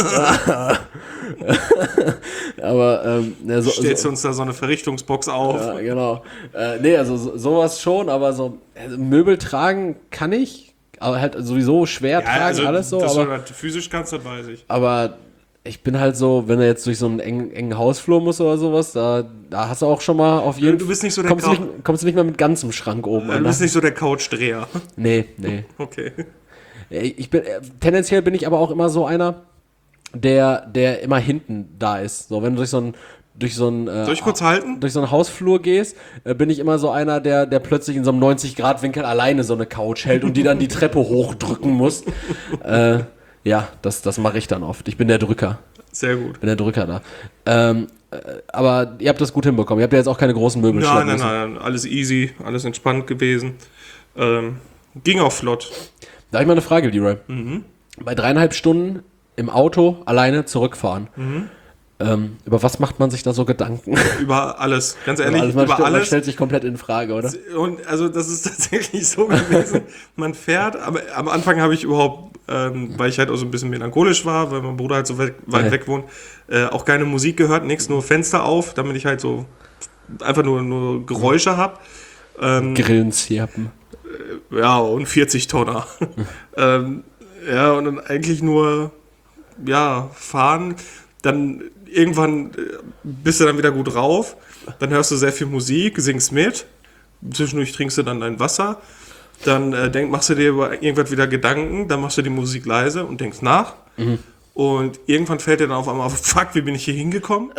[SPEAKER 2] aber ähm, ne, so,
[SPEAKER 1] Stellst
[SPEAKER 2] so,
[SPEAKER 1] du uns da so eine Verrichtungsbox auf?
[SPEAKER 2] ja, genau. Äh, nee, also so, sowas schon, aber so also Möbel tragen kann ich, aber halt sowieso schwer
[SPEAKER 1] Ja,
[SPEAKER 2] tragen,
[SPEAKER 1] also,
[SPEAKER 2] alles so.
[SPEAKER 1] Dass
[SPEAKER 2] aber,
[SPEAKER 1] du das physisch kannst, das weiß ich.
[SPEAKER 2] aber ich bin halt so, wenn er jetzt durch so einen engen, engen Hausflur muss oder sowas, da, da hast du auch schon mal auf jeden Fall.
[SPEAKER 1] Du bist nicht so der
[SPEAKER 2] kommst, du
[SPEAKER 1] Couch-
[SPEAKER 2] nicht, kommst du nicht mal mit ganzem Schrank oben
[SPEAKER 1] Du
[SPEAKER 2] an.
[SPEAKER 1] bist nicht so der Couchdreher.
[SPEAKER 2] Nee, nee.
[SPEAKER 1] Okay.
[SPEAKER 2] Ich bin, äh, tendenziell bin ich aber auch immer so einer, der, der immer hinten da ist. So, wenn du durch so ein durch so ein äh,
[SPEAKER 1] Soll ich kurz halten?
[SPEAKER 2] durch so einen Hausflur gehst, äh, bin ich immer so einer, der, der plötzlich in so einem neunzig Grad Winkel alleine so eine Couch hält und die dann die Treppe hochdrücken muss. äh, ja, das, das mache ich dann oft. Ich bin der Drücker.
[SPEAKER 1] Sehr gut.
[SPEAKER 2] Bin der Drücker da. Ähm, äh, aber ihr habt das gut hinbekommen. Ihr habt ja jetzt auch keine großen Möbel
[SPEAKER 1] Nein,
[SPEAKER 2] schleppen
[SPEAKER 1] nein,
[SPEAKER 2] müssen.
[SPEAKER 1] nein, alles easy, alles entspannt gewesen. Ähm, ging auch flott.
[SPEAKER 2] Da habe ich mal eine Frage, Leroy.
[SPEAKER 1] Mhm.
[SPEAKER 2] Bei dreieinhalb Stunden im Auto alleine zurückfahren.
[SPEAKER 1] Mhm.
[SPEAKER 2] Ähm, über was macht man sich da so Gedanken?
[SPEAKER 1] Über alles, ganz ehrlich,
[SPEAKER 2] Also man,
[SPEAKER 1] über
[SPEAKER 2] stellt, man
[SPEAKER 1] alles.
[SPEAKER 2] stellt sich komplett in Frage, oder?
[SPEAKER 1] Und also das ist tatsächlich so gewesen. Man fährt, aber am Anfang habe ich überhaupt, ähm, weil ich halt auch so ein bisschen melancholisch war, weil mein Bruder halt so weit, weit
[SPEAKER 2] Ja.
[SPEAKER 1] weg wohnt, äh, auch keine Musik gehört, nichts, nur Fenster auf, damit ich halt so einfach nur, nur Geräusche habe. Ähm,
[SPEAKER 2] Grillenzirpen.
[SPEAKER 1] ja, und vierzig Tonner. ähm, ja, und dann eigentlich nur, ja, fahren. Dann irgendwann äh, bist du dann wieder gut drauf. Dann hörst du sehr viel Musik, singst mit. Zwischendurch trinkst du dann dein Wasser. Dann äh, denk, machst du dir über irgendwas wieder Gedanken. Dann machst du die Musik leise und denkst nach.
[SPEAKER 2] Mhm.
[SPEAKER 1] Und irgendwann fällt dir dann auf einmal auf, fuck, wie bin ich hier hingekommen?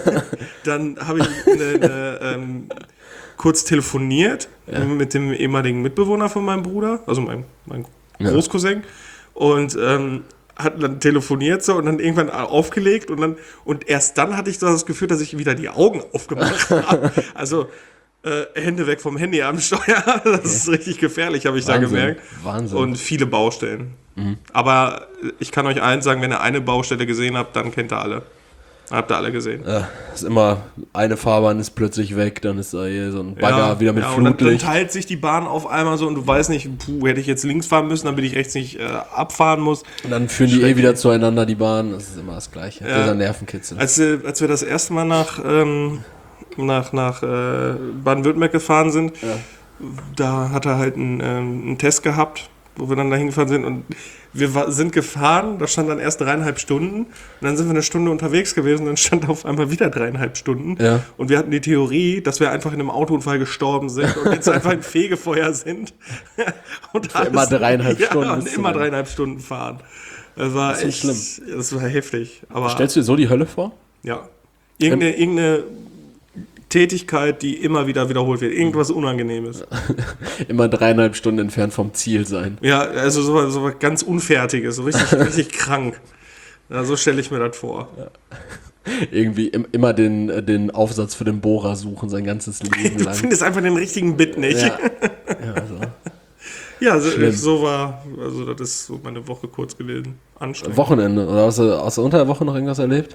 [SPEAKER 1] Dann habe ich eine, eine, ähm, kurz telefoniert
[SPEAKER 2] Ja.
[SPEAKER 1] mit dem ehemaligen Mitbewohner von meinem Bruder, also meinem, meinem
[SPEAKER 2] Ja.
[SPEAKER 1] Großcousin. Und ähm, hat dann telefoniert so und dann irgendwann aufgelegt und dann und erst dann hatte ich so das Gefühl, dass ich wieder die Augen aufgemacht habe. Also äh, Hände weg vom Handy am Steuer, das ist richtig gefährlich, habe ich da
[SPEAKER 2] Wahnsinn,
[SPEAKER 1] gemerkt.
[SPEAKER 2] Wahnsinn.
[SPEAKER 1] Und viele Baustellen. Aber ich kann euch eins sagen, wenn ihr eine Baustelle gesehen habt, dann kennt ihr alle. Habt ihr alle gesehen.
[SPEAKER 2] Äh, ist immer, eine Fahrbahn ist plötzlich weg, dann ist da hier so ein Bagger
[SPEAKER 1] Ja,
[SPEAKER 2] wieder mit
[SPEAKER 1] ja, und dann, dann
[SPEAKER 2] Flutlicht.
[SPEAKER 1] teilt sich die Bahn auf einmal so und du weißt nicht, puh, hätte ich jetzt links fahren müssen, damit ich rechts nicht äh, abfahren muss.
[SPEAKER 2] Und dann führen die eh
[SPEAKER 1] Schrecklich.
[SPEAKER 2] wieder zueinander, die Bahn. Das ist immer das Gleiche.
[SPEAKER 1] Ja.
[SPEAKER 2] Dieser Nervenkitzel.
[SPEAKER 1] Als, äh, als wir das erste Mal nach, ähm, nach, nach äh, Baden-Württemberg gefahren sind,
[SPEAKER 2] Ja.
[SPEAKER 1] da hat er halt einen, ähm, einen Test gehabt, wo wir dann dahin gefahren sind und wir war, sind gefahren, da stand dann erst dreieinhalb Stunden und dann sind wir eine Stunde unterwegs gewesen, dann stand auf einmal wieder dreieinhalb Stunden
[SPEAKER 2] Ja.
[SPEAKER 1] und wir hatten die Theorie, dass wir einfach in einem Autounfall gestorben sind und jetzt einfach im Fegefeuer sind. Und
[SPEAKER 2] immer dreieinhalb
[SPEAKER 1] ja,
[SPEAKER 2] Stunden
[SPEAKER 1] und
[SPEAKER 2] ist
[SPEAKER 1] immer
[SPEAKER 2] zu lang.
[SPEAKER 1] dreieinhalb Stunden fahren. Das war
[SPEAKER 2] Das ist
[SPEAKER 1] echt
[SPEAKER 2] schlimm.
[SPEAKER 1] Das war heftig. Aber
[SPEAKER 2] Stellst du dir so die Hölle vor?
[SPEAKER 1] ja. Irgendeine, irgendeine Tätigkeit, die immer wieder wiederholt wird. Irgendwas Unangenehmes.
[SPEAKER 2] Immer dreieinhalb Stunden entfernt vom Ziel sein.
[SPEAKER 1] Ja, also so, so was ganz Unfertiges, so richtig, richtig krank. Ja, so stelle ich mir das vor.
[SPEAKER 2] Irgendwie im, immer den, äh, den Aufsatz für den Bohrer suchen, sein ganzes Leben
[SPEAKER 1] Du
[SPEAKER 2] lang.
[SPEAKER 1] findest einfach den richtigen Bit nicht.
[SPEAKER 2] Ja, ja also.
[SPEAKER 1] Ja, so,
[SPEAKER 2] Schlimm.
[SPEAKER 1] so war, also das ist so meine Woche kurz gewesen. Anstrengend.
[SPEAKER 2] Wochenende, oder hast du, hast du unter der Woche noch irgendwas erlebt?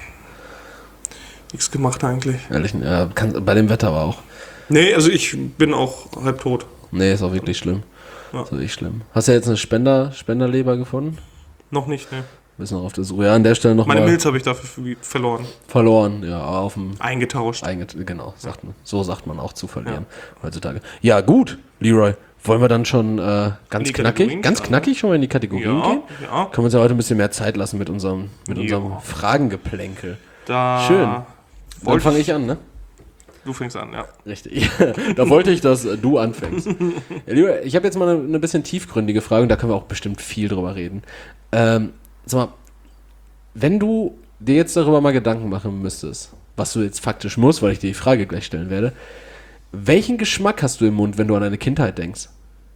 [SPEAKER 1] Nichts gemacht eigentlich.
[SPEAKER 2] Ehrlich, ja, kann, bei dem Wetter aber auch.
[SPEAKER 1] Nee, also ich bin auch halb tot.
[SPEAKER 2] Nee, ist auch wirklich schlimm.
[SPEAKER 1] Ja.
[SPEAKER 2] Ist wirklich schlimm. Hast du jetzt eine Spender, Spenderleber gefunden?
[SPEAKER 1] Noch nicht, ne.
[SPEAKER 2] Bist noch auf der Suche. Ja, an der Stelle noch
[SPEAKER 1] Meine
[SPEAKER 2] mal
[SPEAKER 1] Milz habe ich dafür ver- verloren.
[SPEAKER 2] verloren. Ja, auf dem
[SPEAKER 1] Eingetauscht.
[SPEAKER 2] Einget genau, sagt man. So sagt man auch zu verlieren heutzutage. Ja, gut, Leroy. Wollen wir dann schon äh, ganz
[SPEAKER 1] die
[SPEAKER 2] knackig,
[SPEAKER 1] Kategorien
[SPEAKER 2] ganz
[SPEAKER 1] starten?
[SPEAKER 2] knackig schon mal in die Kategorien
[SPEAKER 1] Ja,
[SPEAKER 2] gehen?
[SPEAKER 1] ja.
[SPEAKER 2] Können wir uns ja heute ein bisschen mehr Zeit lassen mit unserem, mit
[SPEAKER 1] Ja.
[SPEAKER 2] unserem Fragengeplänkel.
[SPEAKER 1] Da
[SPEAKER 2] Schön. Dann fange ich an, ne?
[SPEAKER 1] Du fängst an, ja.
[SPEAKER 2] Richtig. Da wollte ich, dass du anfängst. Ja, lieber, ich habe jetzt mal eine, eine bisschen tiefgründige Frage und da können wir auch bestimmt viel drüber reden. Ähm, sag mal, wenn du dir jetzt darüber mal Gedanken machen müsstest, was du jetzt faktisch musst, weil ich dir die Frage gleich stellen werde, welchen Geschmack hast du im Mund, wenn du an deine Kindheit denkst?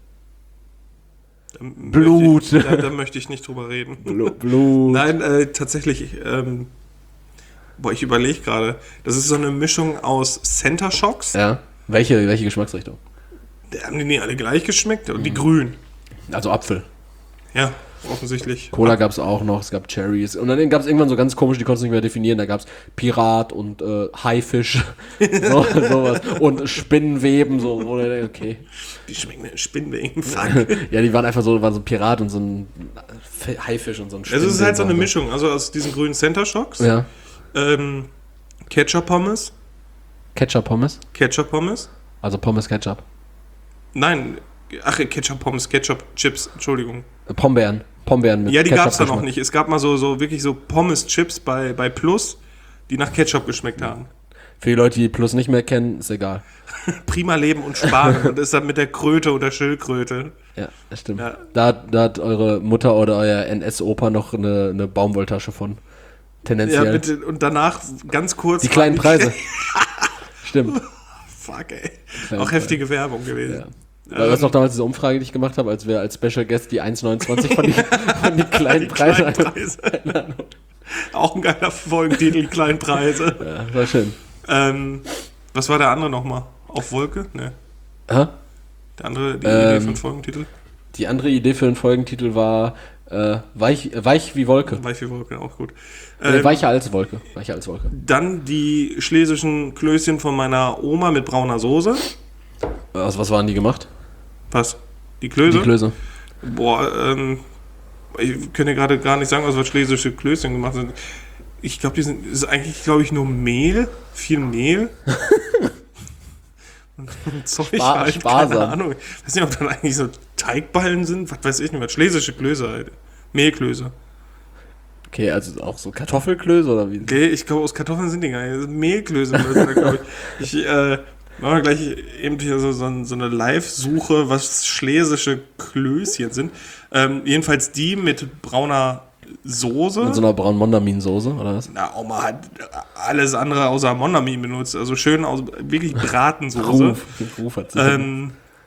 [SPEAKER 1] Da
[SPEAKER 2] Blut.
[SPEAKER 1] Möchte ich, da, da möchte ich nicht drüber reden.
[SPEAKER 2] Blut. Blut.
[SPEAKER 1] Nein, äh, tatsächlich, ähm, boah, ich überlege gerade, das ist so eine Mischung aus Center Shocks.
[SPEAKER 2] Ja. Welche, welche Geschmacksrichtung?
[SPEAKER 1] Da haben die nicht alle gleich geschmeckt und die grün.
[SPEAKER 2] Also Apfel.
[SPEAKER 1] Ja, offensichtlich.
[SPEAKER 2] Cola gab es auch noch, es gab Cherries. Und dann gab es irgendwann so ganz komisch, die konntest du nicht mehr definieren. Da gab es Pirat und äh, Haifisch. so, sowas. Und Spinnenweben. So, wo du denkst, okay.
[SPEAKER 1] Die schmecken eine Spinnenweben. Fuck.
[SPEAKER 2] Ja, die waren einfach so, waren so ein Pirat und so ein Haifisch und so ein
[SPEAKER 1] Also es ist halt so eine Mischung. Also aus diesen grünen Center Shocks.
[SPEAKER 2] Ja.
[SPEAKER 1] Ähm, Ketchup-Pommes.
[SPEAKER 2] Ketchup-Pommes?
[SPEAKER 1] Ketchup-Pommes.
[SPEAKER 2] Also Pommes-Ketchup.
[SPEAKER 1] Nein, ach, Ketchup-Pommes, Ketchup-Chips, Entschuldigung.
[SPEAKER 2] Pombeeren. Pombeeren mit
[SPEAKER 1] Ja, die gab es da noch
[SPEAKER 2] Ketchup-Geschmack.
[SPEAKER 1] nicht. Es gab mal so, so wirklich so Pommes-Chips bei, bei Plus, die nach Ketchup geschmeckt haben.
[SPEAKER 2] Für die Leute, die Plus nicht mehr kennen, ist egal.
[SPEAKER 1] Prima Leben und Sparen. Und ist dann mit der Kröte oder Schildkröte.
[SPEAKER 2] Ja, das stimmt.
[SPEAKER 1] Ja.
[SPEAKER 2] Da, da hat eure Mutter oder euer N S-Opa noch eine, eine Baumwolltasche von. Tendenziell.
[SPEAKER 1] Ja, bitte. Und danach ganz kurz.
[SPEAKER 2] Die kleinen Preise. Stimmt.
[SPEAKER 1] Fuck, ey.
[SPEAKER 2] Kleine
[SPEAKER 1] Auch heftige Werbung gewesen.
[SPEAKER 2] Ja. Weil ähm, du noch damals diese Umfrage, die ich gemacht habe, als wir als Special Guest die eins neunundzwanzig von, die, von die kleinen
[SPEAKER 1] die
[SPEAKER 2] Preise.
[SPEAKER 1] Kleinen Preise. Auch ein geiler Folgentitel, die kleinen Preise.
[SPEAKER 2] Ja, war schön.
[SPEAKER 1] Ähm, was war der andere nochmal? Auf Wolke? Ne.
[SPEAKER 2] Aha.
[SPEAKER 1] Der andere, die
[SPEAKER 2] Ähm,
[SPEAKER 1] Idee für einen Folgentitel?
[SPEAKER 2] Die andere Idee für einen Folgentitel war äh, weich, äh, weich wie Wolke.
[SPEAKER 1] Weich wie Wolke, auch gut.
[SPEAKER 2] Äh,
[SPEAKER 1] Ähm,
[SPEAKER 2] weicher als Wolke. Weicher als Wolke.
[SPEAKER 1] Dann die schlesischen Klößchen von meiner Oma mit brauner Soße.
[SPEAKER 2] Aus was waren die gemacht?
[SPEAKER 1] Was? Die Klöße?
[SPEAKER 2] Die Klöße.
[SPEAKER 1] Boah, ähm, ich kann dir gerade gar nicht sagen, was wir schlesische Klößchen gemacht sind. Ich glaube, die sind, ist eigentlich, glaube ich, nur Mehl, viel Mehl. und, und Zeug
[SPEAKER 2] Spar-
[SPEAKER 1] halt,
[SPEAKER 2] sparsam.
[SPEAKER 1] keine Ahnung. Ich weiß nicht, ob dann eigentlich so Teigballen sind, was weiß ich nicht, was schlesische Klöße halt. Mehlklöße.
[SPEAKER 2] Okay, also auch so Kartoffelklöße oder wie?
[SPEAKER 1] Okay, ich glaube, aus Kartoffeln sind die gar nicht. Mehlklöße müssen da, glaube ich. Ich, äh, machen wir gleich eben hier so, so, so eine Live-Suche, was schlesische Klößchen sind. Ähm, jedenfalls die mit brauner Soße.
[SPEAKER 2] Mit so einer braunen Mondamin-Soße, oder was?
[SPEAKER 1] Na, Oma hat alles andere außer Mondamin benutzt. Also schön aus, wirklich Bratensoße.
[SPEAKER 2] Ruf, Ruf hat sich
[SPEAKER 1] ähm,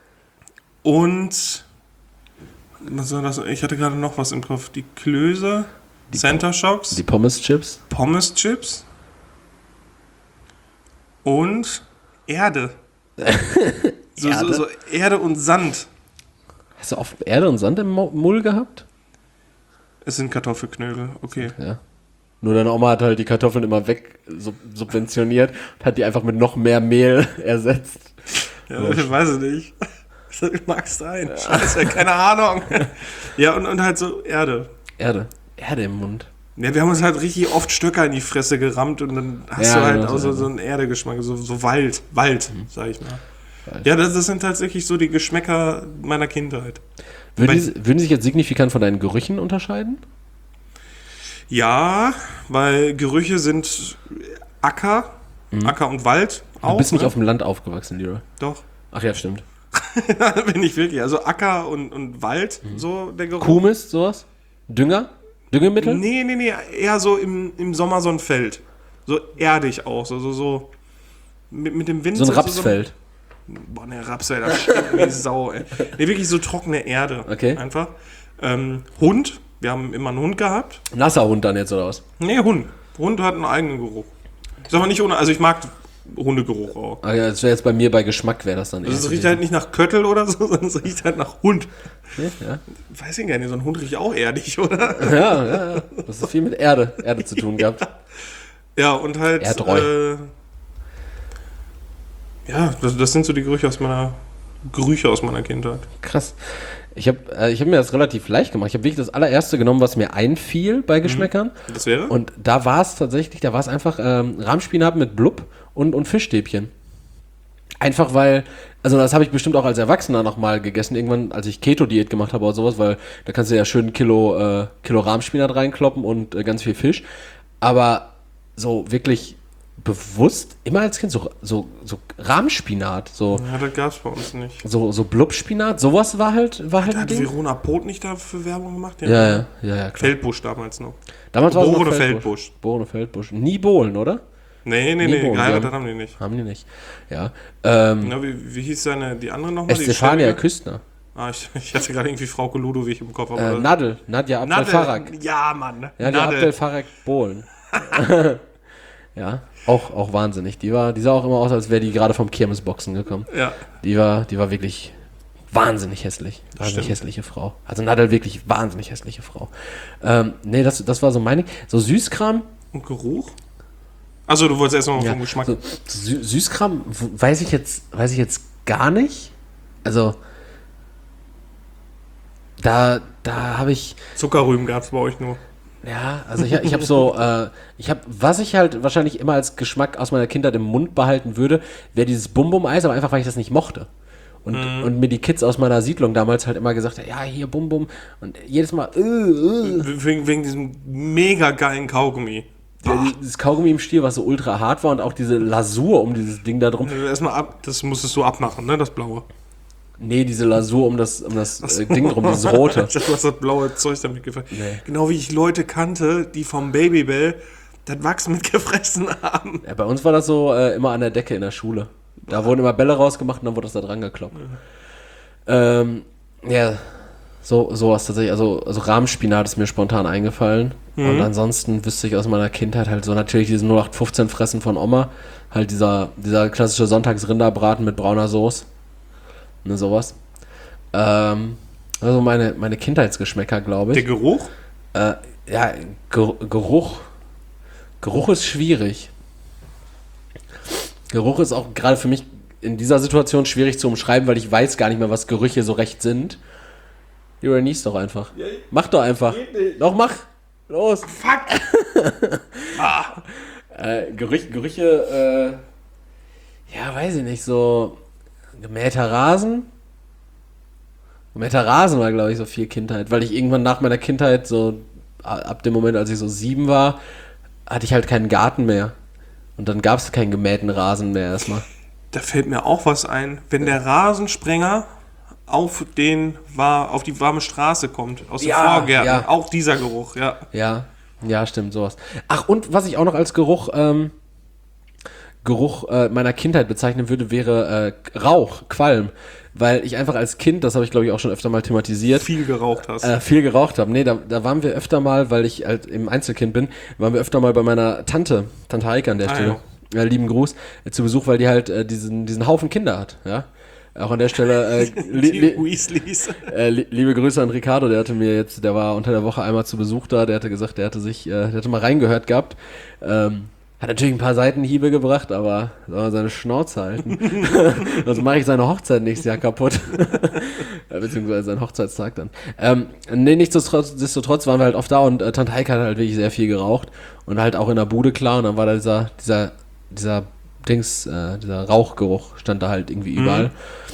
[SPEAKER 1] und was war das? Ich hatte gerade noch was im Kopf. Die Klöße, die Center Shocks,
[SPEAKER 2] die Pommes-Chips.
[SPEAKER 1] Pommes-Chips und Erde. so,
[SPEAKER 2] Erde?
[SPEAKER 1] So, so Erde und Sand.
[SPEAKER 2] Hast du oft Erde und Sand im Mo- Mull gehabt?
[SPEAKER 1] Es sind Kartoffelknödel, okay.
[SPEAKER 2] Ja. Nur deine Oma hat halt die Kartoffeln immer weg sub- subventioniert und hat die einfach mit noch mehr Mehl ersetzt.
[SPEAKER 1] Ja, ich weiß es nicht. Mag sein. Scheiße, keine Ahnung. Ja, und, und halt so Erde.
[SPEAKER 2] Erde. Erde im Mund.
[SPEAKER 1] Ja, wir haben uns halt richtig oft Stöcker in die Fresse gerammt und dann hast
[SPEAKER 2] Ja,
[SPEAKER 1] du halt
[SPEAKER 2] genau,
[SPEAKER 1] auch so,
[SPEAKER 2] Erde.
[SPEAKER 1] so einen Erdegeschmack, so, so Wald, Wald, mhm. sag ich mal.
[SPEAKER 2] Wald.
[SPEAKER 1] Ja, das, das sind tatsächlich so die Geschmäcker meiner Kindheit.
[SPEAKER 2] Würden,
[SPEAKER 1] Bei-
[SPEAKER 2] die, würden die sich jetzt signifikant von deinen Gerüchen unterscheiden?
[SPEAKER 1] Ja, weil Gerüche sind Acker,
[SPEAKER 2] Mhm.
[SPEAKER 1] Acker und Wald auch.
[SPEAKER 2] Du bist nicht
[SPEAKER 1] ne?
[SPEAKER 2] auf dem Land aufgewachsen, Leroy.
[SPEAKER 1] Doch.
[SPEAKER 2] Ach ja, stimmt.
[SPEAKER 1] Bin ich wirklich. Also Acker und, und Wald, so der Geruch.
[SPEAKER 2] Kuhmist, sowas? Dünger? Düngemittel?
[SPEAKER 1] Nee, nee, nee, eher so im, im Sommer so ein Feld. So erdig auch, so, so, so mit, mit dem Wind.
[SPEAKER 2] So ein
[SPEAKER 1] so-
[SPEAKER 2] Rapsfeld.
[SPEAKER 1] So, boah, ne, Raps, ey, das stinkt wie Sau, ey. Nee, wirklich so trockene Erde.
[SPEAKER 2] Okay.
[SPEAKER 1] Einfach. Ähm, Hund, wir haben immer einen Hund gehabt.
[SPEAKER 2] Nasser Hund dann jetzt, oder was?
[SPEAKER 1] Nee, Hund. Hund hat einen eigenen Geruch. Ist aber nicht ohne, also ich mag Hundegeruch auch.
[SPEAKER 2] Ah ja, das wäre jetzt bei mir bei Geschmack, wäre das dann
[SPEAKER 1] Also es
[SPEAKER 2] eher
[SPEAKER 1] riecht halt nicht nach Köttel oder so, sondern es riecht halt nach Hund.
[SPEAKER 2] Ja,
[SPEAKER 1] Weiß ich gar nicht, so ein Hund riecht auch erdig, oder?
[SPEAKER 2] ja, ja, ja. Das ist viel mit Erde, Erde zu tun gehabt.
[SPEAKER 1] Ja, und halt.
[SPEAKER 2] Erdreu.
[SPEAKER 1] Äh, ja, das, das sind so die Gerüche aus meiner Gerüche aus meiner Kindheit.
[SPEAKER 2] Krass. Ich habe äh, ich hab mir das relativ leicht gemacht. Ich habe wirklich das allererste genommen, was mir einfiel bei Geschmäckern.
[SPEAKER 1] Das wäre?
[SPEAKER 2] Und da war es tatsächlich, da war es einfach ähm, Rahmspinat mit Blub und, und Fischstäbchen. Einfach weil, also das habe ich bestimmt auch als Erwachsener nochmal gegessen, irgendwann, als ich Keto-Diät gemacht habe oder sowas, weil da kannst du ja schön ein Kilo, äh, Kilo Rahmspinat reinkloppen und äh, ganz viel Fisch. Aber so wirklich bewusst immer als Kind so, so, so Rahmspinat, so,
[SPEAKER 1] Ja, das gab's bei uns nicht.
[SPEAKER 2] so, so Blubspinat, sowas war halt, war halt
[SPEAKER 1] Da
[SPEAKER 2] ein
[SPEAKER 1] hat
[SPEAKER 2] Ding.
[SPEAKER 1] Verona Pot nicht dafür Werbung gemacht?
[SPEAKER 2] Ja, ja, ja, ja, klar.
[SPEAKER 1] Feldbusch damals noch.
[SPEAKER 2] Damals war es noch
[SPEAKER 1] Geborene
[SPEAKER 2] Feldbusch.
[SPEAKER 1] Feldbusch.
[SPEAKER 2] Geborene Feldbusch. Nie Bohlen, oder?
[SPEAKER 1] Nee, nee,
[SPEAKER 2] Nie
[SPEAKER 1] nee,
[SPEAKER 2] Bohlen,
[SPEAKER 1] geheiratet
[SPEAKER 2] ja.
[SPEAKER 1] haben die nicht.
[SPEAKER 2] Haben die nicht. Ja. Ähm,
[SPEAKER 1] Na, wie, wie hieß seine, die andere nochmal? die
[SPEAKER 2] Estefania
[SPEAKER 1] Ständige?
[SPEAKER 2] Küstner.
[SPEAKER 1] Ah, ich, ich hatte gerade irgendwie Frau Ludowig im Kopf.
[SPEAKER 2] Äh,
[SPEAKER 1] aber-
[SPEAKER 2] Nadel. Nadja Abdel
[SPEAKER 1] Nadel.
[SPEAKER 2] Farag.
[SPEAKER 1] Ja, Mann.
[SPEAKER 2] Ja, die
[SPEAKER 1] Nadel.
[SPEAKER 2] Abdel Farag Bohlen. Ja, auch, auch wahnsinnig. Die war, die sah auch immer aus, als wäre die gerade vom Kirmesboxen gekommen.
[SPEAKER 1] Ja.
[SPEAKER 2] Die war, die war wirklich wahnsinnig hässlich. Wahnsinnig
[SPEAKER 1] Stimmt.
[SPEAKER 2] hässliche Frau. Also Nadel wirklich wahnsinnig hässliche Frau. Ähm, nee, das, das war so meine. So Süßkram.
[SPEAKER 1] Und Geruch? Also du wolltest erst mal
[SPEAKER 2] Ja,
[SPEAKER 1] vom Geschmack.
[SPEAKER 2] so, Sü Süßkram w- weiß ich jetzt, weiß ich jetzt gar nicht. Also da, da habe ich.
[SPEAKER 1] Zuckerrüben gab es bei euch nur.
[SPEAKER 2] Ja, also ich, ich habe so, äh, ich habe, was ich halt wahrscheinlich immer als Geschmack aus meiner Kindheit im Mund behalten würde, wäre dieses Bum-Bum-Eis, aber einfach, weil ich das nicht mochte. Und, und mir die Kids aus meiner Siedlung damals halt immer gesagt haben, ja, hier Bum-Bum. Und jedes Mal, äh, äh.
[SPEAKER 1] Wegen, wegen diesem mega geilen Kaugummi.
[SPEAKER 2] Ja, dieses Kaugummi im Stiel, was so ultra hart war und auch diese Lasur um dieses Ding da drum.
[SPEAKER 1] Erstmal ab, das musstest du abmachen, ne, das Blaue.
[SPEAKER 2] Nee, diese Lasur um das, um das äh, Ding drum, dieses rote.
[SPEAKER 1] Ich dachte, du hast das blaue Zeug damit gefressen.
[SPEAKER 2] Nee.
[SPEAKER 1] Genau wie ich Leute kannte, die vom Babybell das Wachs mitgefressen haben.
[SPEAKER 2] Ja, bei uns war das so äh, immer an der Decke in der Schule. Da wurden immer Bälle rausgemacht und dann wurde das da dran gekloppt. Ähm, ja, so sowas tatsächlich. Also, also Rahmspinat ist mir spontan eingefallen. Und ansonsten wüsste ich aus meiner Kindheit halt so natürlich diese null acht fünfzehn Fressen von Oma. Halt dieser, dieser klassische Sonntagsrinderbraten mit brauner Soße. Ne, sowas. Ähm, also meine, meine Kindheitsgeschmäcker, glaube
[SPEAKER 1] Der
[SPEAKER 2] ich.
[SPEAKER 1] Geruch?
[SPEAKER 2] Äh, ja, Ger Geruch. Geruch ist schwierig. Geruch ist auch gerade für mich in dieser Situation schwierig zu umschreiben, weil ich weiß gar nicht mehr, was Gerüche so recht sind. Julian, nies doch einfach. Mach doch einfach. Doch, mach. Los.
[SPEAKER 1] Fuck! ah.
[SPEAKER 2] Äh, Gerüche, Gerüche, äh, ja, weiß ich nicht, so gemähter Rasen. Gemähter Rasen war, glaube ich, so viel Kindheit, weil ich irgendwann nach meiner Kindheit, so ab dem Moment, als ich so sieben war, hatte ich halt keinen Garten mehr. Und dann gab es keinen gemähten Rasen mehr erstmal.
[SPEAKER 1] Da fällt mir auch was ein. Wenn der Rasensprenger auf den war, auf die warme Straße kommt, aus den
[SPEAKER 2] Ja,
[SPEAKER 1] Vorgärten,
[SPEAKER 2] ja.
[SPEAKER 1] auch dieser Geruch, ja.
[SPEAKER 2] Ja, ja, stimmt, sowas. Ach, und was ich auch noch als Geruch, ähm, Geruch äh, meiner Kindheit bezeichnen würde, wäre äh, Rauch, Qualm. Weil ich einfach als Kind, das habe ich glaube ich auch schon öfter mal thematisiert,
[SPEAKER 1] Viel geraucht hast.
[SPEAKER 2] äh, viel geraucht habe. Nee, da, da waren wir öfter mal, weil ich halt eben Einzelkind bin, waren wir öfter mal bei meiner Tante, Tante Heike an der
[SPEAKER 1] Ah,
[SPEAKER 2] Stelle. Ja. lieben Gruß, äh, zu Besuch, weil die halt äh, diesen, diesen Haufen Kinder hat, ja. Auch an der Stelle, äh, li,
[SPEAKER 1] Die
[SPEAKER 2] li,
[SPEAKER 1] Weasleys.
[SPEAKER 2] äh, li, liebe Grüße an Ricardo, der hatte mir jetzt, der war unter der Woche einmal zu Besuch da, der hatte gesagt, der hatte sich, äh, der hatte mal reingehört gehabt, ähm, hat natürlich ein paar Seitenhiebe gebracht, aber soll er seine Schnauze halten. Sonst mache ich seine Hochzeit nächstes Jahr kaputt. Ja, beziehungsweise seinen Hochzeitstag dann. Ähm, nee, nichtsdestotrotz, nichtsdestotrotz waren wir halt oft da und äh, Tante Heike hat halt wirklich sehr viel geraucht und halt auch in der Bude klar und dann war da dieser, dieser, dieser Dings, äh, dieser Rauchgeruch stand da halt irgendwie überall.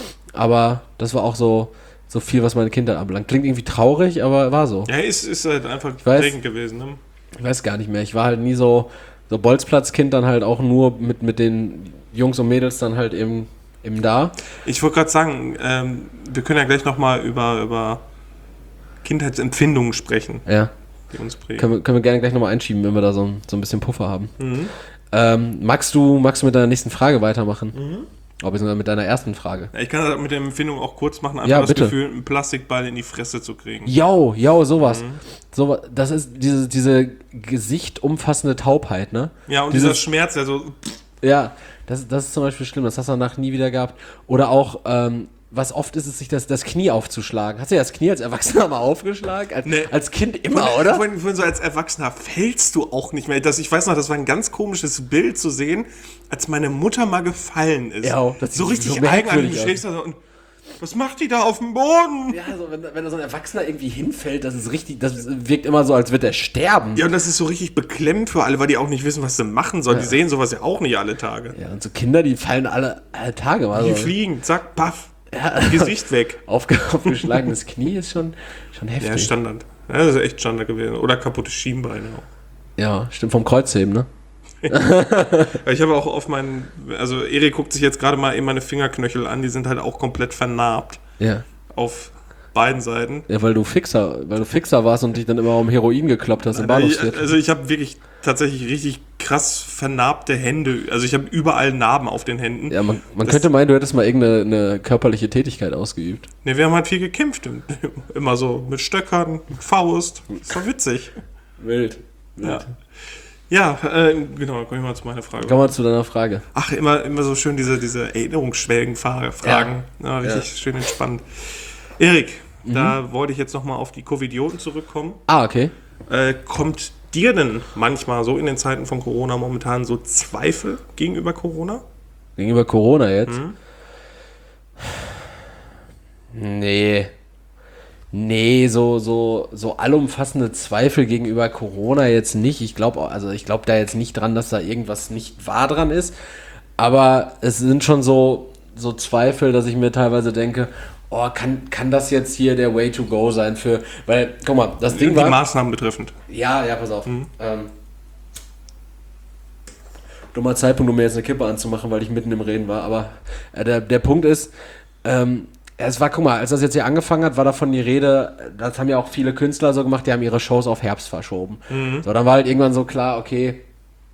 [SPEAKER 2] Aber das war auch so, so viel, was meine Kindheit anbelangt. Klingt irgendwie traurig, aber war so.
[SPEAKER 1] Ja, ist, ist halt einfach
[SPEAKER 2] weiß.
[SPEAKER 1] prägend gewesen, ne?
[SPEAKER 2] Ich weiß gar nicht mehr. Ich war halt nie so, so Bolzplatzkind, dann halt auch nur mit, mit den Jungs und Mädels dann halt eben, eben da.
[SPEAKER 1] Ich wollte gerade sagen, ähm, wir können ja gleich nochmal über, über Kindheitsempfindungen sprechen,
[SPEAKER 2] Ja.
[SPEAKER 1] die uns prägen.
[SPEAKER 2] Können wir, können wir gerne gleich nochmal einschieben, wenn wir da so ein, so ein bisschen Puffer haben.
[SPEAKER 1] Mhm.
[SPEAKER 2] Ähm, magst du, magst du mit deiner nächsten Frage weitermachen? Mhm. Oder beziehungsweise mit deiner ersten Frage?
[SPEAKER 1] Ja, ich kann das mit der Empfindung auch kurz machen, einfach
[SPEAKER 2] Ja,
[SPEAKER 1] das
[SPEAKER 2] bitte.
[SPEAKER 1] Gefühl, einen Plastikball in die Fresse zu kriegen.
[SPEAKER 2] Yo, yo, sowas. So, das ist diese, diese Gesicht umfassende Taubheit, ne?
[SPEAKER 1] Ja, und
[SPEAKER 2] Dieses-
[SPEAKER 1] dieser Schmerz, also
[SPEAKER 2] Ja, das, das ist zum Beispiel schlimm, das hast du danach nie wieder gehabt. Oder auch, ähm, was oft ist es, sich das, das Knie aufzuschlagen. Hast du ja das Knie als Erwachsener mal aufgeschlagen? Als,
[SPEAKER 1] Nee.
[SPEAKER 2] als Kind immer, oder?
[SPEAKER 1] Vorhin, vorhin so als Erwachsener fällst du auch nicht mehr. Das, ich weiß noch, das war ein ganz komisches Bild zu sehen, als meine Mutter mal gefallen ist.
[SPEAKER 2] Ja, das
[SPEAKER 1] so
[SPEAKER 2] sieht
[SPEAKER 1] richtig
[SPEAKER 2] so merkwürdig
[SPEAKER 1] eigenartig. Du
[SPEAKER 2] aus.
[SPEAKER 1] stehst da so und was macht die da auf dem Boden?
[SPEAKER 2] Ja, also wenn, wenn da so ein Erwachsener irgendwie hinfällt, das ist richtig, das wirkt immer so, als würde er sterben.
[SPEAKER 1] Ja, und das ist so richtig beklemmend für alle, weil die auch nicht wissen, was sie machen sollen.
[SPEAKER 2] Ja.
[SPEAKER 1] Die sehen sowas ja auch nicht alle Tage.
[SPEAKER 2] Ja, und so Kinder, die fallen alle, alle Tage mal
[SPEAKER 1] Die
[SPEAKER 2] so.
[SPEAKER 1] fliegen, zack, paff,
[SPEAKER 2] Ja.
[SPEAKER 1] Gesicht weg.
[SPEAKER 2] Aufge aufgeschlagenes Knie ist schon, schon
[SPEAKER 1] Ja,
[SPEAKER 2] heftig.
[SPEAKER 1] Standard. Ja, das ist echt Standard gewesen. Oder kaputte Schienbeine auch.
[SPEAKER 2] Ja, stimmt, vom Kreuzheben, ne?
[SPEAKER 1] Ich habe auch auf meinen, also Erik guckt sich jetzt gerade mal eben meine Fingerknöchel an, die sind halt auch komplett vernarbt.
[SPEAKER 2] Ja.
[SPEAKER 1] Auf beiden Seiten.
[SPEAKER 2] Ja, weil du Fixer, weil du Fixer warst und dich dann immer um Heroin gekloppt hast im Bahnhofsviertel.
[SPEAKER 1] Also ich habe wirklich tatsächlich richtig krass vernarbte Hände. Also ich habe überall Narben auf den Händen.
[SPEAKER 2] Ja, man, man könnte meinen, du hättest mal irgendeine eine körperliche Tätigkeit ausgeübt.
[SPEAKER 1] Ne, wir haben halt viel gekämpft. Immer so mit Stöckern, mit Faust. Das war witzig.
[SPEAKER 2] Wild. Wild.
[SPEAKER 1] Ja, ja äh, genau, kommen wir mal zu meiner Frage.
[SPEAKER 2] Kommen wir zu deiner Frage.
[SPEAKER 1] Ach, immer, immer so schön diese, diese Erinnerungsschwelgen Fragen. Ja, ja richtig ja. schön entspannt. Erik, mhm. da wollte ich jetzt nochmal auf die Covidioten zurückkommen.
[SPEAKER 2] Ah, okay.
[SPEAKER 1] Äh, kommt dir denn manchmal so in den Zeiten von Corona momentan so Zweifel gegenüber Corona?
[SPEAKER 2] Gegenüber Corona jetzt? Mhm. Nee. Nee, so, so, so allumfassende Zweifel gegenüber Corona jetzt nicht. Ich glaube, also ich glaube da jetzt nicht dran, dass da irgendwas nicht wahr dran ist. Aber es sind schon so, so Zweifel, dass ich mir teilweise denke, oh, kann, kann das jetzt hier der Way to go sein für, weil, guck mal, das Ding
[SPEAKER 1] die
[SPEAKER 2] war...
[SPEAKER 1] Die Maßnahmen betreffend.
[SPEAKER 2] Ja, ja, pass auf. Mhm. Ähm, dummer Zeitpunkt, um mir jetzt eine Kippe anzumachen, weil ich mitten im Reden war, aber äh, der, der Punkt ist, ähm, es war, guck mal, als das jetzt hier angefangen hat, war davon die Rede, das haben ja auch viele Künstler so gemacht, die haben ihre Shows auf Herbst verschoben. Mhm. So, dann war halt irgendwann so klar, okay,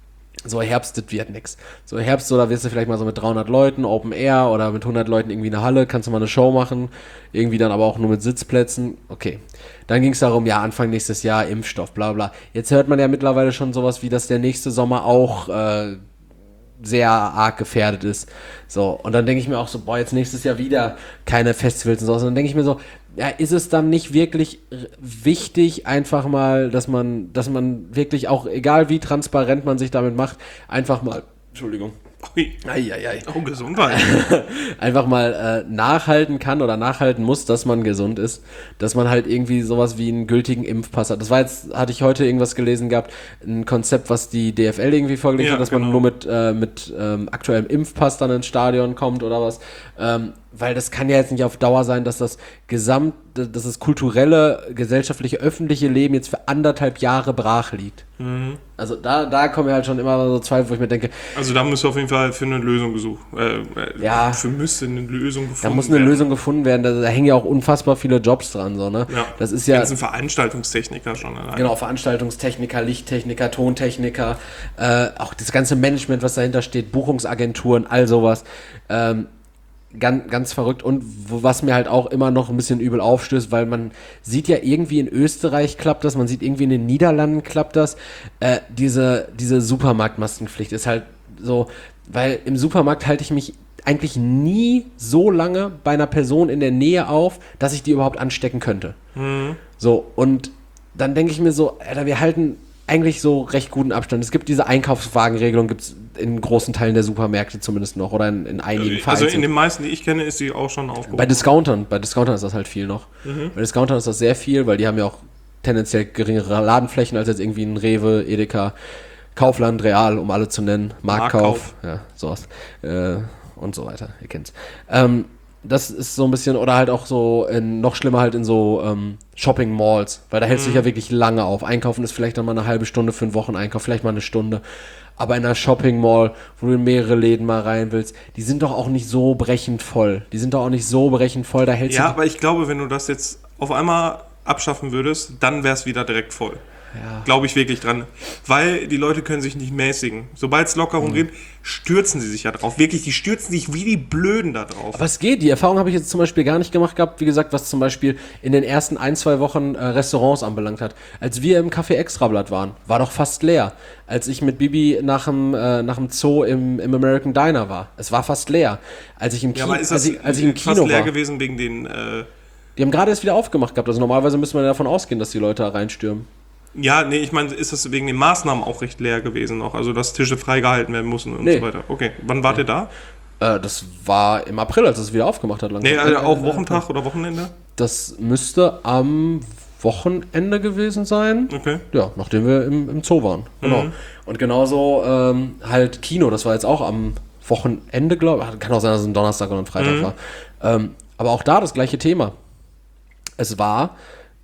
[SPEAKER 2] so Herbst, das wird nix. So Herbst, so da wirst du vielleicht mal so mit dreihundert Leuten, Open Air oder mit hundert Leuten irgendwie eine Halle, kannst du mal eine Show machen, irgendwie dann aber auch nur mit Sitzplätzen, okay. Dann ging es darum, ja, Anfang nächstes Jahr, Impfstoff, bla bla. Jetzt hört man ja mittlerweile schon sowas wie, dass der nächste Sommer auch äh, sehr arg gefährdet ist. So, und dann denke ich mir auch so, boah, jetzt nächstes Jahr wieder keine Festivals und so. Und dann denke ich mir so, ja, ist es dann nicht wirklich wichtig, einfach mal, dass man, dass man wirklich auch, egal wie transparent man sich damit macht, einfach mal, Entschuldigung,
[SPEAKER 1] Ui.
[SPEAKER 2] Ei, ei, ei.
[SPEAKER 1] Oh, Gesundheit.
[SPEAKER 2] einfach mal äh, nachhalten kann oder nachhalten muss, dass man gesund ist, dass man halt irgendwie sowas wie einen gültigen Impfpass hat. Das war jetzt, hatte ich heute irgendwas gelesen gehabt, ein Konzept, was die D F L irgendwie vorgelegt ja, hat, dass genau. man nur mit, äh, mit ähm, aktuellem Impfpass dann ins Stadion kommt oder was. Ähm, weil das kann ja jetzt nicht auf Dauer sein, dass das gesamt, dass das kulturelle, gesellschaftliche, öffentliche Leben jetzt für anderthalb Jahre brach liegt. Mhm. Also da, da kommen ja halt schon immer so Zweifel, wo ich mir denke...
[SPEAKER 1] Also da müsste auf jeden Fall für eine Lösung gesucht äh,
[SPEAKER 2] ja,
[SPEAKER 1] für müsste eine Lösung gefunden werden.
[SPEAKER 2] Da muss eine werden. Lösung gefunden werden, da, da hängen ja auch unfassbar viele Jobs dran. So, ne?
[SPEAKER 1] Ja,
[SPEAKER 2] das ist ja...
[SPEAKER 1] Das sind Veranstaltungstechniker schon allein.
[SPEAKER 2] Genau, Veranstaltungstechniker, Lichttechniker, Tontechniker, äh, auch das ganze Management, was dahinter steht, Buchungsagenturen, all sowas. Ähm, Ganz, ganz verrückt und was mir halt auch immer noch ein bisschen übel aufstößt, weil man sieht ja irgendwie in Österreich klappt das, man sieht irgendwie in den Niederlanden klappt das, äh, diese, diese Supermarktmaskenpflicht ist halt so, weil im Supermarkt halte ich mich eigentlich nie so lange bei einer Person in der Nähe auf, dass ich die überhaupt anstecken könnte. Mhm. So, und dann denke ich mir so, Alter, wir halten eigentlich so recht guten Abstand. Es gibt diese Einkaufswagenregelung, gibt es in großen Teilen der Supermärkte zumindest noch oder in, in einigen Fällen.
[SPEAKER 1] Also in den meisten, die ich kenne, ist die auch schon aufgehoben.
[SPEAKER 2] Bei Discountern, bei Discountern ist das halt viel noch. Mhm. Bei Discountern ist das sehr viel, weil die haben ja auch tendenziell geringere Ladenflächen als jetzt irgendwie ein Rewe, Edeka, Kaufland, Real, um alle zu nennen, Marktkauf, Marktkauf. Ja, sowas äh, und so weiter, ihr kennt's. Ähm, das ist so ein bisschen, oder halt auch so, in, noch schlimmer halt in so ähm, Shopping-Malls, weil da hältst du mhm. dich ja wirklich lange auf. Einkaufen ist vielleicht dann mal eine halbe Stunde für einen Wocheneinkauf, vielleicht mal eine Stunde. Aber in einer Shopping-Mall, wo du in mehrere Läden mal rein willst, die sind doch auch nicht so brechend voll. Die sind doch auch nicht so brechend voll, da hältst
[SPEAKER 1] ja,
[SPEAKER 2] du...
[SPEAKER 1] Ja, aber ich glaube, wenn du das jetzt auf einmal abschaffen würdest, dann wäre es wieder direkt voll. Ja. Glaube ich wirklich dran. Weil die Leute können sich nicht mäßigen. Sobald es Lockerung mhm. gibt, stürzen sie sich ja drauf. Wirklich, die stürzen sich wie die Blöden da drauf.
[SPEAKER 2] Aber es geht. Die Erfahrung habe ich jetzt zum Beispiel gar nicht gemacht gehabt. Wie gesagt, was zum Beispiel in den ersten ein, zwei Wochen äh, Restaurants anbelangt hat. Als wir im Café Extrablatt waren, war doch fast leer. Als ich mit Bibi nach dem, äh, nach dem Zoo im, im American Diner war, es war fast leer. Als ich im, Ki-
[SPEAKER 1] ja, aber ist das
[SPEAKER 2] als ich, als ich im Kino
[SPEAKER 1] fast leer
[SPEAKER 2] war,
[SPEAKER 1] gewesen wegen den... Äh
[SPEAKER 2] die haben gerade erst wieder aufgemacht gehabt. Also normalerweise müsste man davon ausgehen, dass die Leute da reinstürmen.
[SPEAKER 1] Ja, nee, ich meine, ist das wegen den Maßnahmen auch recht leer gewesen noch? Also, dass Tische freigehalten werden mussten und
[SPEAKER 2] nee.
[SPEAKER 1] so weiter. Okay, wann wart nee. ihr da?
[SPEAKER 2] Äh, das war im April, als es wieder aufgemacht hat.
[SPEAKER 1] Langsam. Nee, also auch Wochentag oder Wochenende?
[SPEAKER 2] Das müsste am Wochenende gewesen sein.
[SPEAKER 1] Okay.
[SPEAKER 2] Ja, nachdem wir im, im Zoo waren. Genau. Mhm. Und genauso ähm, halt Kino, das war jetzt auch am Wochenende, glaube ich. Kann auch sein, dass es ein Donnerstag oder ein Freitag mhm. war. Ähm, aber auch da das gleiche Thema. Es war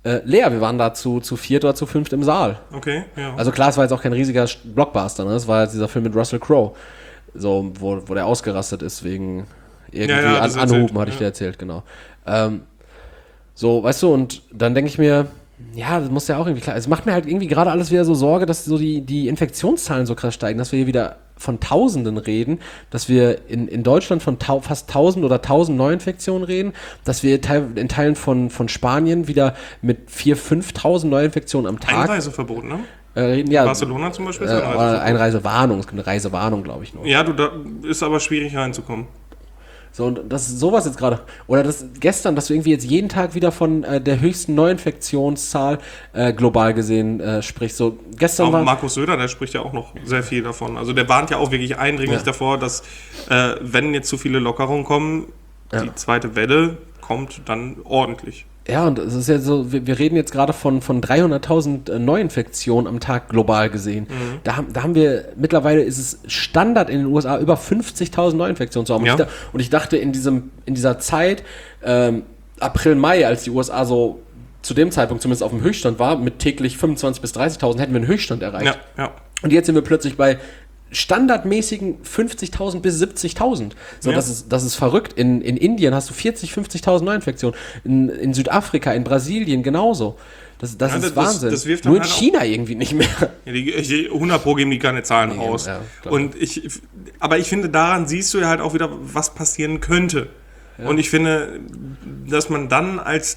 [SPEAKER 2] äh, leer. Wir waren da zu, zu viert oder zu fünft im Saal.
[SPEAKER 1] Okay, ja.
[SPEAKER 2] Also klar, es war jetzt auch kein riesiger Blockbuster, ne? Es war jetzt dieser Film mit Russell Crowe, so, wo, wo der ausgerastet ist wegen irgendwie
[SPEAKER 1] Ja, ja,
[SPEAKER 2] an,
[SPEAKER 1] das
[SPEAKER 2] Anhuben,
[SPEAKER 1] erzählt,
[SPEAKER 2] hatte ich
[SPEAKER 1] ja.
[SPEAKER 2] dir erzählt, genau. Ähm, so, weißt du, und dann denke ich mir, ja, das muss ja auch irgendwie klar. Es macht mir halt irgendwie gerade alles wieder so Sorge, dass so die, die Infektionszahlen so krass steigen, dass wir hier wieder von Tausenden reden, dass wir in, in Deutschland von tau- fast tausend oder tausend Neuinfektionen reden, dass wir teil, in Teilen von, von Spanien wieder mit viertausend, fünftausend Neuinfektionen am Tag
[SPEAKER 1] Einreiseverbot, ne?
[SPEAKER 2] äh, reden. Ja,
[SPEAKER 1] Barcelona zum Beispiel ist
[SPEAKER 2] äh,
[SPEAKER 1] Einreiseverbot.
[SPEAKER 2] oder Einreisewarnung, es gibt eine Reisewarnung, glaube ich noch.
[SPEAKER 1] Ja, du, da ist aber schwierig reinzukommen.
[SPEAKER 2] So, und das ist sowas jetzt gerade. Oder das gestern, dass du irgendwie jetzt jeden Tag wieder von äh, der höchsten Neuinfektionszahl äh, global gesehen äh, sprichst. So, gestern
[SPEAKER 1] Auch
[SPEAKER 2] war.
[SPEAKER 1] Markus Söder, der spricht ja auch noch sehr viel davon. Also der warnt ja auch wirklich eindringlich
[SPEAKER 2] Ja.
[SPEAKER 1] davor, dass äh, wenn jetzt zu viele Lockerungen kommen,
[SPEAKER 2] Ja.
[SPEAKER 1] die zweite Welle kommt dann ordentlich.
[SPEAKER 2] Ja, und es ist ja so, wir, wir reden jetzt gerade von, von dreihunderttausend äh, Neuinfektionen am Tag global gesehen.
[SPEAKER 1] Mhm.
[SPEAKER 2] Da, haben, da haben wir, mittlerweile ist es Standard in den U S A, über fünfzigtausend Neuinfektionen zu haben.
[SPEAKER 1] Ja.
[SPEAKER 2] Und, ich, da- und ich dachte, in, diesem, in dieser Zeit, ähm, April, Mai, als die U S A so zu dem Zeitpunkt zumindest auf dem Höchststand war, mit täglich fünfundzwanzigtausend bis dreißigtausend, hätten wir einen Höchststand erreicht.
[SPEAKER 1] Ja, ja.
[SPEAKER 2] Und jetzt sind wir plötzlich bei standardmäßigen fünfzigtausend bis siebzigtausend. So,
[SPEAKER 1] Ja.
[SPEAKER 2] das ist, das ist verrückt. In, in Indien hast du vierzig, fünfzigtausend Neuinfektionen. In, in Südafrika, in Brasilien genauso. Das, das
[SPEAKER 1] Ja,
[SPEAKER 2] ist
[SPEAKER 1] das-
[SPEAKER 2] Wahnsinn.
[SPEAKER 1] das wirft dann
[SPEAKER 2] Nur in
[SPEAKER 1] halt auch-
[SPEAKER 2] China irgendwie nicht mehr.
[SPEAKER 1] Ja, die, die hundert Pro geben die keine Zahlen
[SPEAKER 2] Nee,
[SPEAKER 1] raus.
[SPEAKER 2] ja, klar.
[SPEAKER 1] Und ich, aber ich finde, daran siehst du ja halt auch wieder, was passieren könnte. Und ich finde, dass man dann als,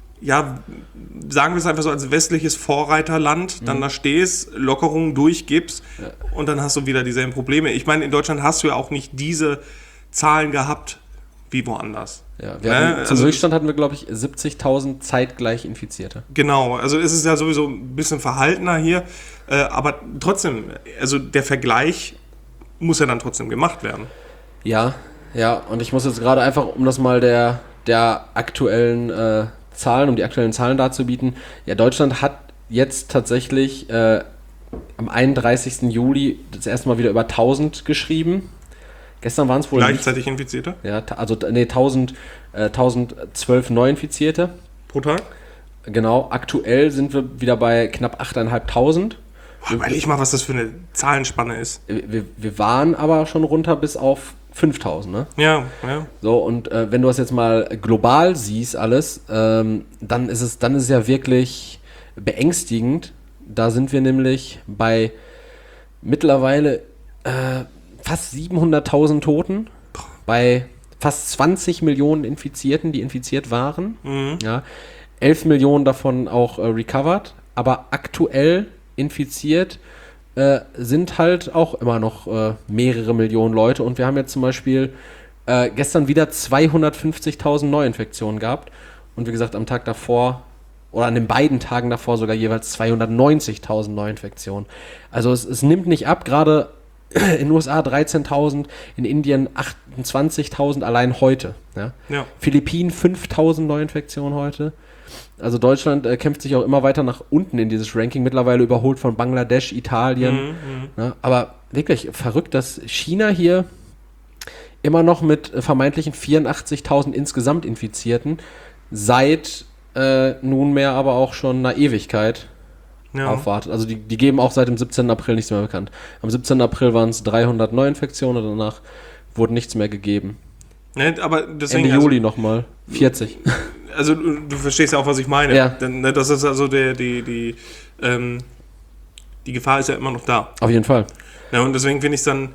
[SPEAKER 1] ja, sagen wir es einfach so, als westliches Vorreiterland dann da stehst, Lockerungen durchgibst und dann hast du wieder dieselben Probleme. Ich meine, in Deutschland hast du ja auch nicht diese Zahlen gehabt wie woanders.
[SPEAKER 2] Ja, wir
[SPEAKER 1] Ne?
[SPEAKER 2] hatten, zum
[SPEAKER 1] Also-
[SPEAKER 2] Höchststand hatten wir, glaube ich, siebzigtausend zeitgleich Infizierte.
[SPEAKER 1] Genau, also es ist ja sowieso ein bisschen verhaltener hier, äh, aber trotzdem, also der Vergleich muss ja dann trotzdem gemacht werden.
[SPEAKER 2] Ja, ja, und ich muss jetzt gerade einfach, um das mal der, der aktuellen äh, Zahlen, um die aktuellen Zahlen darzubieten, ja, Deutschland hat jetzt tatsächlich äh, am einunddreißigsten Juli das erste Mal wieder über tausend geschrieben. Gestern waren es wohl nicht,
[SPEAKER 1] Gleichzeitig Infizierte
[SPEAKER 2] ja, ta- also nee, tausend, äh, tausendzwölf Neuinfizierte.
[SPEAKER 1] pro Tag.
[SPEAKER 2] Genau, aktuell sind wir wieder bei knapp achttausendfünfhundert.
[SPEAKER 1] Boah, überleg mal, was das für eine Zahlenspanne ist.
[SPEAKER 2] Wir, wir waren aber schon runter bis auf fünftausend, ne?
[SPEAKER 1] Ja, ja.
[SPEAKER 2] So, und äh, wenn du das jetzt mal global siehst, alles, ähm, dann ist es, dann ist es ja wirklich beängstigend. Da sind wir nämlich bei mittlerweile äh, fast siebenhunderttausend Toten, bei fast zwanzig Millionen Infizierten, die infiziert waren.
[SPEAKER 1] Mhm.
[SPEAKER 2] Ja, elf Millionen davon auch äh, recovered, aber aktuell infiziert äh, sind halt auch immer noch äh, mehrere Millionen Leute. Und wir haben jetzt zum Beispiel äh, gestern wieder zweihundertfünfzigtausend Neuinfektionen gehabt. Und wie gesagt, am Tag davor oder an den beiden Tagen davor sogar jeweils zweihundertneunzigtausend Neuinfektionen. Also es, es nimmt nicht ab, gerade in den U S A dreizehntausend, in Indien achtundzwanzigtausend allein heute. Ja?
[SPEAKER 1] Ja.
[SPEAKER 2] Philippinen fünftausend Neuinfektionen heute. Also Deutschland äh, kämpft sich auch immer weiter nach unten in dieses Ranking, mittlerweile überholt von Bangladesch, Italien.
[SPEAKER 1] Mhm,
[SPEAKER 2] Ja, aber wirklich verrückt, dass China hier immer noch mit äh, vermeintlichen vierundachtzigtausend insgesamt Infizierten seit äh, nunmehr aber auch schon einer Ewigkeit
[SPEAKER 1] Ja.
[SPEAKER 2] aufwartet. Also die, die geben auch seit dem siebzehnten April nichts mehr bekannt. Am siebzehnten April waren es dreihundert Neuinfektionen und danach wurde nichts mehr gegeben.
[SPEAKER 1] Ne, aber deswegen,
[SPEAKER 2] Ende
[SPEAKER 1] also,
[SPEAKER 2] Juli nochmal vierzig.
[SPEAKER 1] also du du verstehst ja auch, was ich meine.
[SPEAKER 2] Ja.
[SPEAKER 1] Denn, ne, das ist also der, die, die, ähm, die Gefahr ist ja immer noch da.
[SPEAKER 2] Auf jeden Fall.
[SPEAKER 1] Ja, und deswegen finde ich es dann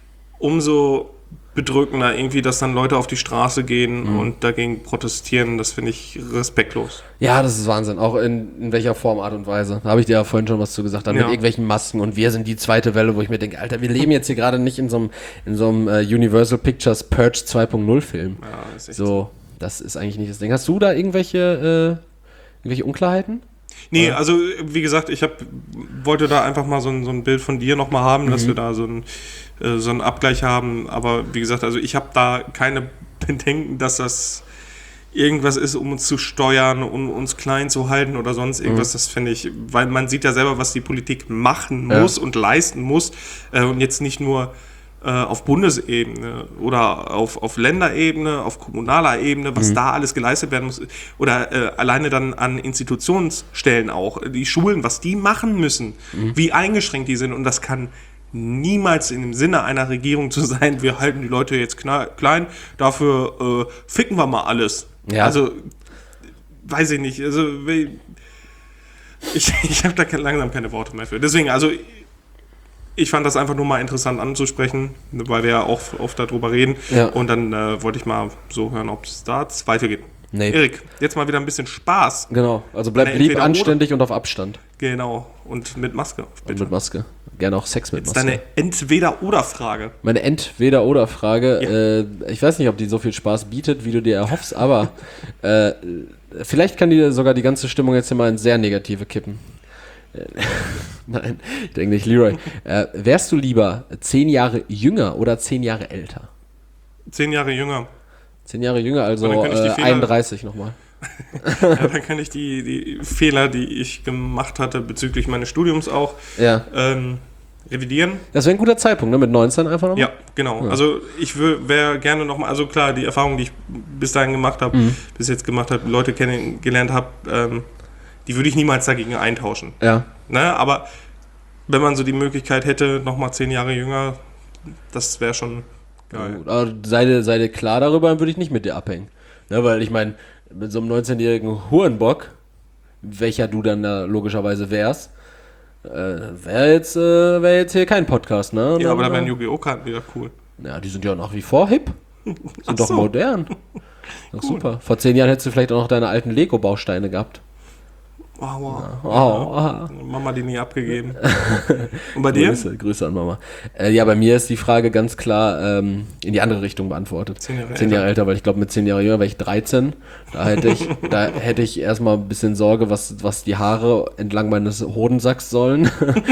[SPEAKER 1] umso bedrückender, irgendwie, dass dann Leute auf die Straße gehen
[SPEAKER 2] Mhm.
[SPEAKER 1] und dagegen protestieren. Das finde ich respektlos.
[SPEAKER 2] Ja, das ist Wahnsinn. Auch in, in welcher Form, Art und Weise. Da habe ich dir ja vorhin schon was zu gesagt. Dann
[SPEAKER 1] Ja.
[SPEAKER 2] mit irgendwelchen Masken und wir sind die zweite Welle, wo ich mir denke, Alter, wir leben jetzt hier gerade nicht in so einem, in so einem äh, Universal Pictures Purge zwei Punkt null Film.
[SPEAKER 1] Ja, das ist echt
[SPEAKER 2] So, das ist eigentlich nicht das Ding. Hast du da irgendwelche, äh, irgendwelche Unklarheiten?
[SPEAKER 1] Nee, also wie gesagt, ich hab, wollte da einfach mal so ein, so ein Bild von dir nochmal haben, dass wir da so ein, äh, so einen Abgleich haben. Aber wie gesagt, also ich habe da keine Bedenken, dass das irgendwas ist, um uns zu steuern, um uns klein zu halten oder sonst irgendwas. Das finde ich, weil man sieht ja selber, was die Politik machen
[SPEAKER 2] Ja.
[SPEAKER 1] muss und leisten muss. Äh, und jetzt nicht nur äh, auf Bundesebene oder auf, auf Länderebene, auf kommunaler Ebene, was mhm. da alles geleistet werden muss. Oder äh, alleine dann an Institutionsstellen auch, die Schulen, was die machen müssen, mhm. wie eingeschränkt die sind. Und das kann niemals in dem Sinne einer Regierung zu sein, wir halten die Leute jetzt kna- klein, dafür äh, ficken wir mal alles. Ja. Also, weiß ich nicht, also ich, ich habe da langsam keine Worte mehr für. Deswegen, also ich fand das einfach nur mal interessant anzusprechen, weil wir ja auch oft darüber reden. Ja. Und dann äh, wollte ich mal so hören, ob es da weitergeht. Nee. Erik, jetzt mal wieder ein bisschen Spaß.
[SPEAKER 2] Genau, also bleib lieb, anständig oder. Und auf Abstand.
[SPEAKER 1] Genau, und mit Maske.
[SPEAKER 2] Bitte. Und mit Maske. Gerne auch Sex mit
[SPEAKER 1] jetzt
[SPEAKER 2] Maske.
[SPEAKER 1] Deine Entweder-Oder-Frage.
[SPEAKER 2] Meine Entweder-Oder-Frage. Ja. Äh, ich weiß nicht, ob die so viel Spaß bietet, wie du dir erhoffst, aber äh, vielleicht kann die sogar die ganze Stimmung jetzt hier mal ins sehr Negative kippen. Äh, Nein, ich denke nicht, Leroy. Äh, wärst du lieber zehn Jahre jünger oder zehn Jahre älter?
[SPEAKER 1] Zehn Jahre jünger.
[SPEAKER 2] Zehn Jahre jünger, also äh, einunddreißig nochmal.
[SPEAKER 1] Ja, dann kann ich die, die Fehler, die ich gemacht hatte bezüglich meines Studiums auch
[SPEAKER 2] ja.
[SPEAKER 1] ähm, revidieren.
[SPEAKER 2] Das wäre ein guter Zeitpunkt, ne? Mit neunzehn einfach nochmal?
[SPEAKER 1] Ja, genau. Ja. Also ich wäre gerne nochmal, also klar, die Erfahrungen, die ich bis dahin gemacht habe, mhm. bis jetzt gemacht habe, Leute kennengelernt habe, ähm, die würde ich niemals dagegen eintauschen.
[SPEAKER 2] Ja.
[SPEAKER 1] Ne? Aber wenn man so die Möglichkeit hätte, nochmal zehn Jahre jünger, das wäre schon geil.
[SPEAKER 2] Ja, aber sei dir, sei dir klar darüber, dann würde ich nicht mit dir abhängen. Ne? Weil ich meine, mit so einem neunzehnjährigen Hurenbock, welcher du dann da logischerweise wärst, äh, wäre jetzt, äh, wär jetzt hier kein Podcast, ne?
[SPEAKER 1] Ja, aber da wären Yu-Gi-Oh! Karten wieder cool.
[SPEAKER 2] Ja, die sind ja nach wie vor hip. Sind
[SPEAKER 1] Ach
[SPEAKER 2] doch
[SPEAKER 1] so.
[SPEAKER 2] modern. Doch cool. Super. Vor zehn Jahren hättest du vielleicht auch noch deine alten Lego-Bausteine gehabt.
[SPEAKER 1] Oh, wow.
[SPEAKER 2] Ja. Oh,
[SPEAKER 1] ja. Mama die nie abgegeben. Und bei dir?
[SPEAKER 2] Grüße, Grüße an Mama. Äh, ja, bei mir ist die Frage ganz klar ähm, in die andere Richtung beantwortet.
[SPEAKER 1] Zehn Jahre,
[SPEAKER 2] zehn Jahre älter. älter, weil ich glaube, mit zehn Jahren jünger wäre ich dreizehn. Da hätte ich, da hätte ich erstmal ein bisschen Sorge, was, was die Haare entlang meines Hodensacks sollen.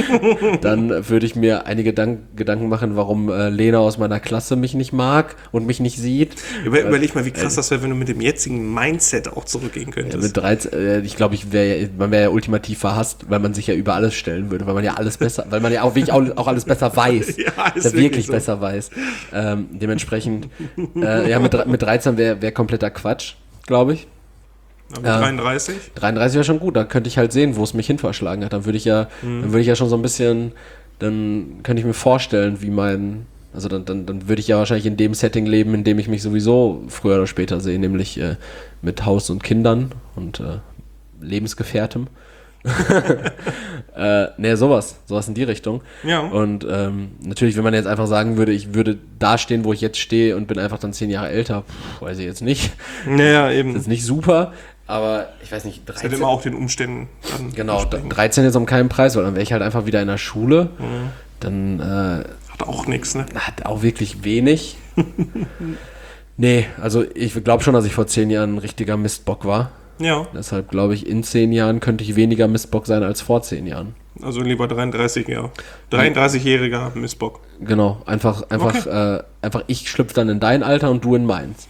[SPEAKER 2] Dann würde ich mir einige Dank, Gedanken machen, warum äh, Lena aus meiner Klasse mich nicht mag und mich nicht sieht.
[SPEAKER 1] Über, überleg mal, wie krass äh, das wäre, wenn du mit dem jetzigen Mindset auch zurückgehen könntest.
[SPEAKER 2] Ja, mit dreizehn, äh, ich glaube, ich wäre man wäre ja ultimativ verhasst, weil man sich ja über alles stellen würde, weil man ja alles besser, weil man ja auch wirklich auch, auch alles besser weiß.
[SPEAKER 1] Ja, ist
[SPEAKER 2] wirklich, wirklich
[SPEAKER 1] so.
[SPEAKER 2] besser weiß. Ähm, dementsprechend, äh, ja, mit, mit dreizehn wäre wär kompletter Quatsch, glaube ich.
[SPEAKER 1] Aber äh, dreiunddreißig?
[SPEAKER 2] dreiunddreißig wäre schon gut, da könnte ich halt sehen, wo es mich hin verschlagen hat. Dann würde ich ja, mhm. dann würde ich ja schon so ein bisschen, dann könnte ich mir vorstellen, wie mein, also dann, dann, dann würde ich ja wahrscheinlich in dem Setting leben, in dem ich mich sowieso früher oder später sehe, nämlich äh, mit Haus und Kindern und äh, Lebensgefährtem. äh, ne, sowas, sowas in die Richtung.
[SPEAKER 1] Ja.
[SPEAKER 2] Und ähm, natürlich, wenn man jetzt einfach sagen würde, ich würde da stehen, wo ich jetzt stehe und bin einfach dann zehn Jahre älter, pff, weiß ich jetzt nicht.
[SPEAKER 1] Naja, eben.
[SPEAKER 2] Das ist jetzt nicht super, aber ich weiß nicht,
[SPEAKER 1] dreizehn. Das hat immer auch den Umständen dann
[SPEAKER 2] genau, dreizehn jetzt um keinen Preis, weil dann wäre ich halt einfach wieder in der Schule.
[SPEAKER 1] Mhm.
[SPEAKER 2] Dann äh,
[SPEAKER 1] hat auch nichts, ne?
[SPEAKER 2] Hat auch wirklich wenig. Nee, also ich glaube schon, dass ich vor zehn Jahren ein richtiger Mistbock war.
[SPEAKER 1] Ja.
[SPEAKER 2] Deshalb glaube ich, in zehn Jahren könnte ich weniger Mistbock sein als vor zehn Jahren.
[SPEAKER 1] Also lieber dreiunddreißig, ja. dreiunddreißigjähriger Mistbock.
[SPEAKER 2] Genau, einfach, einfach, okay. äh, einfach ich schlüpfe dann in dein Alter und du in meins.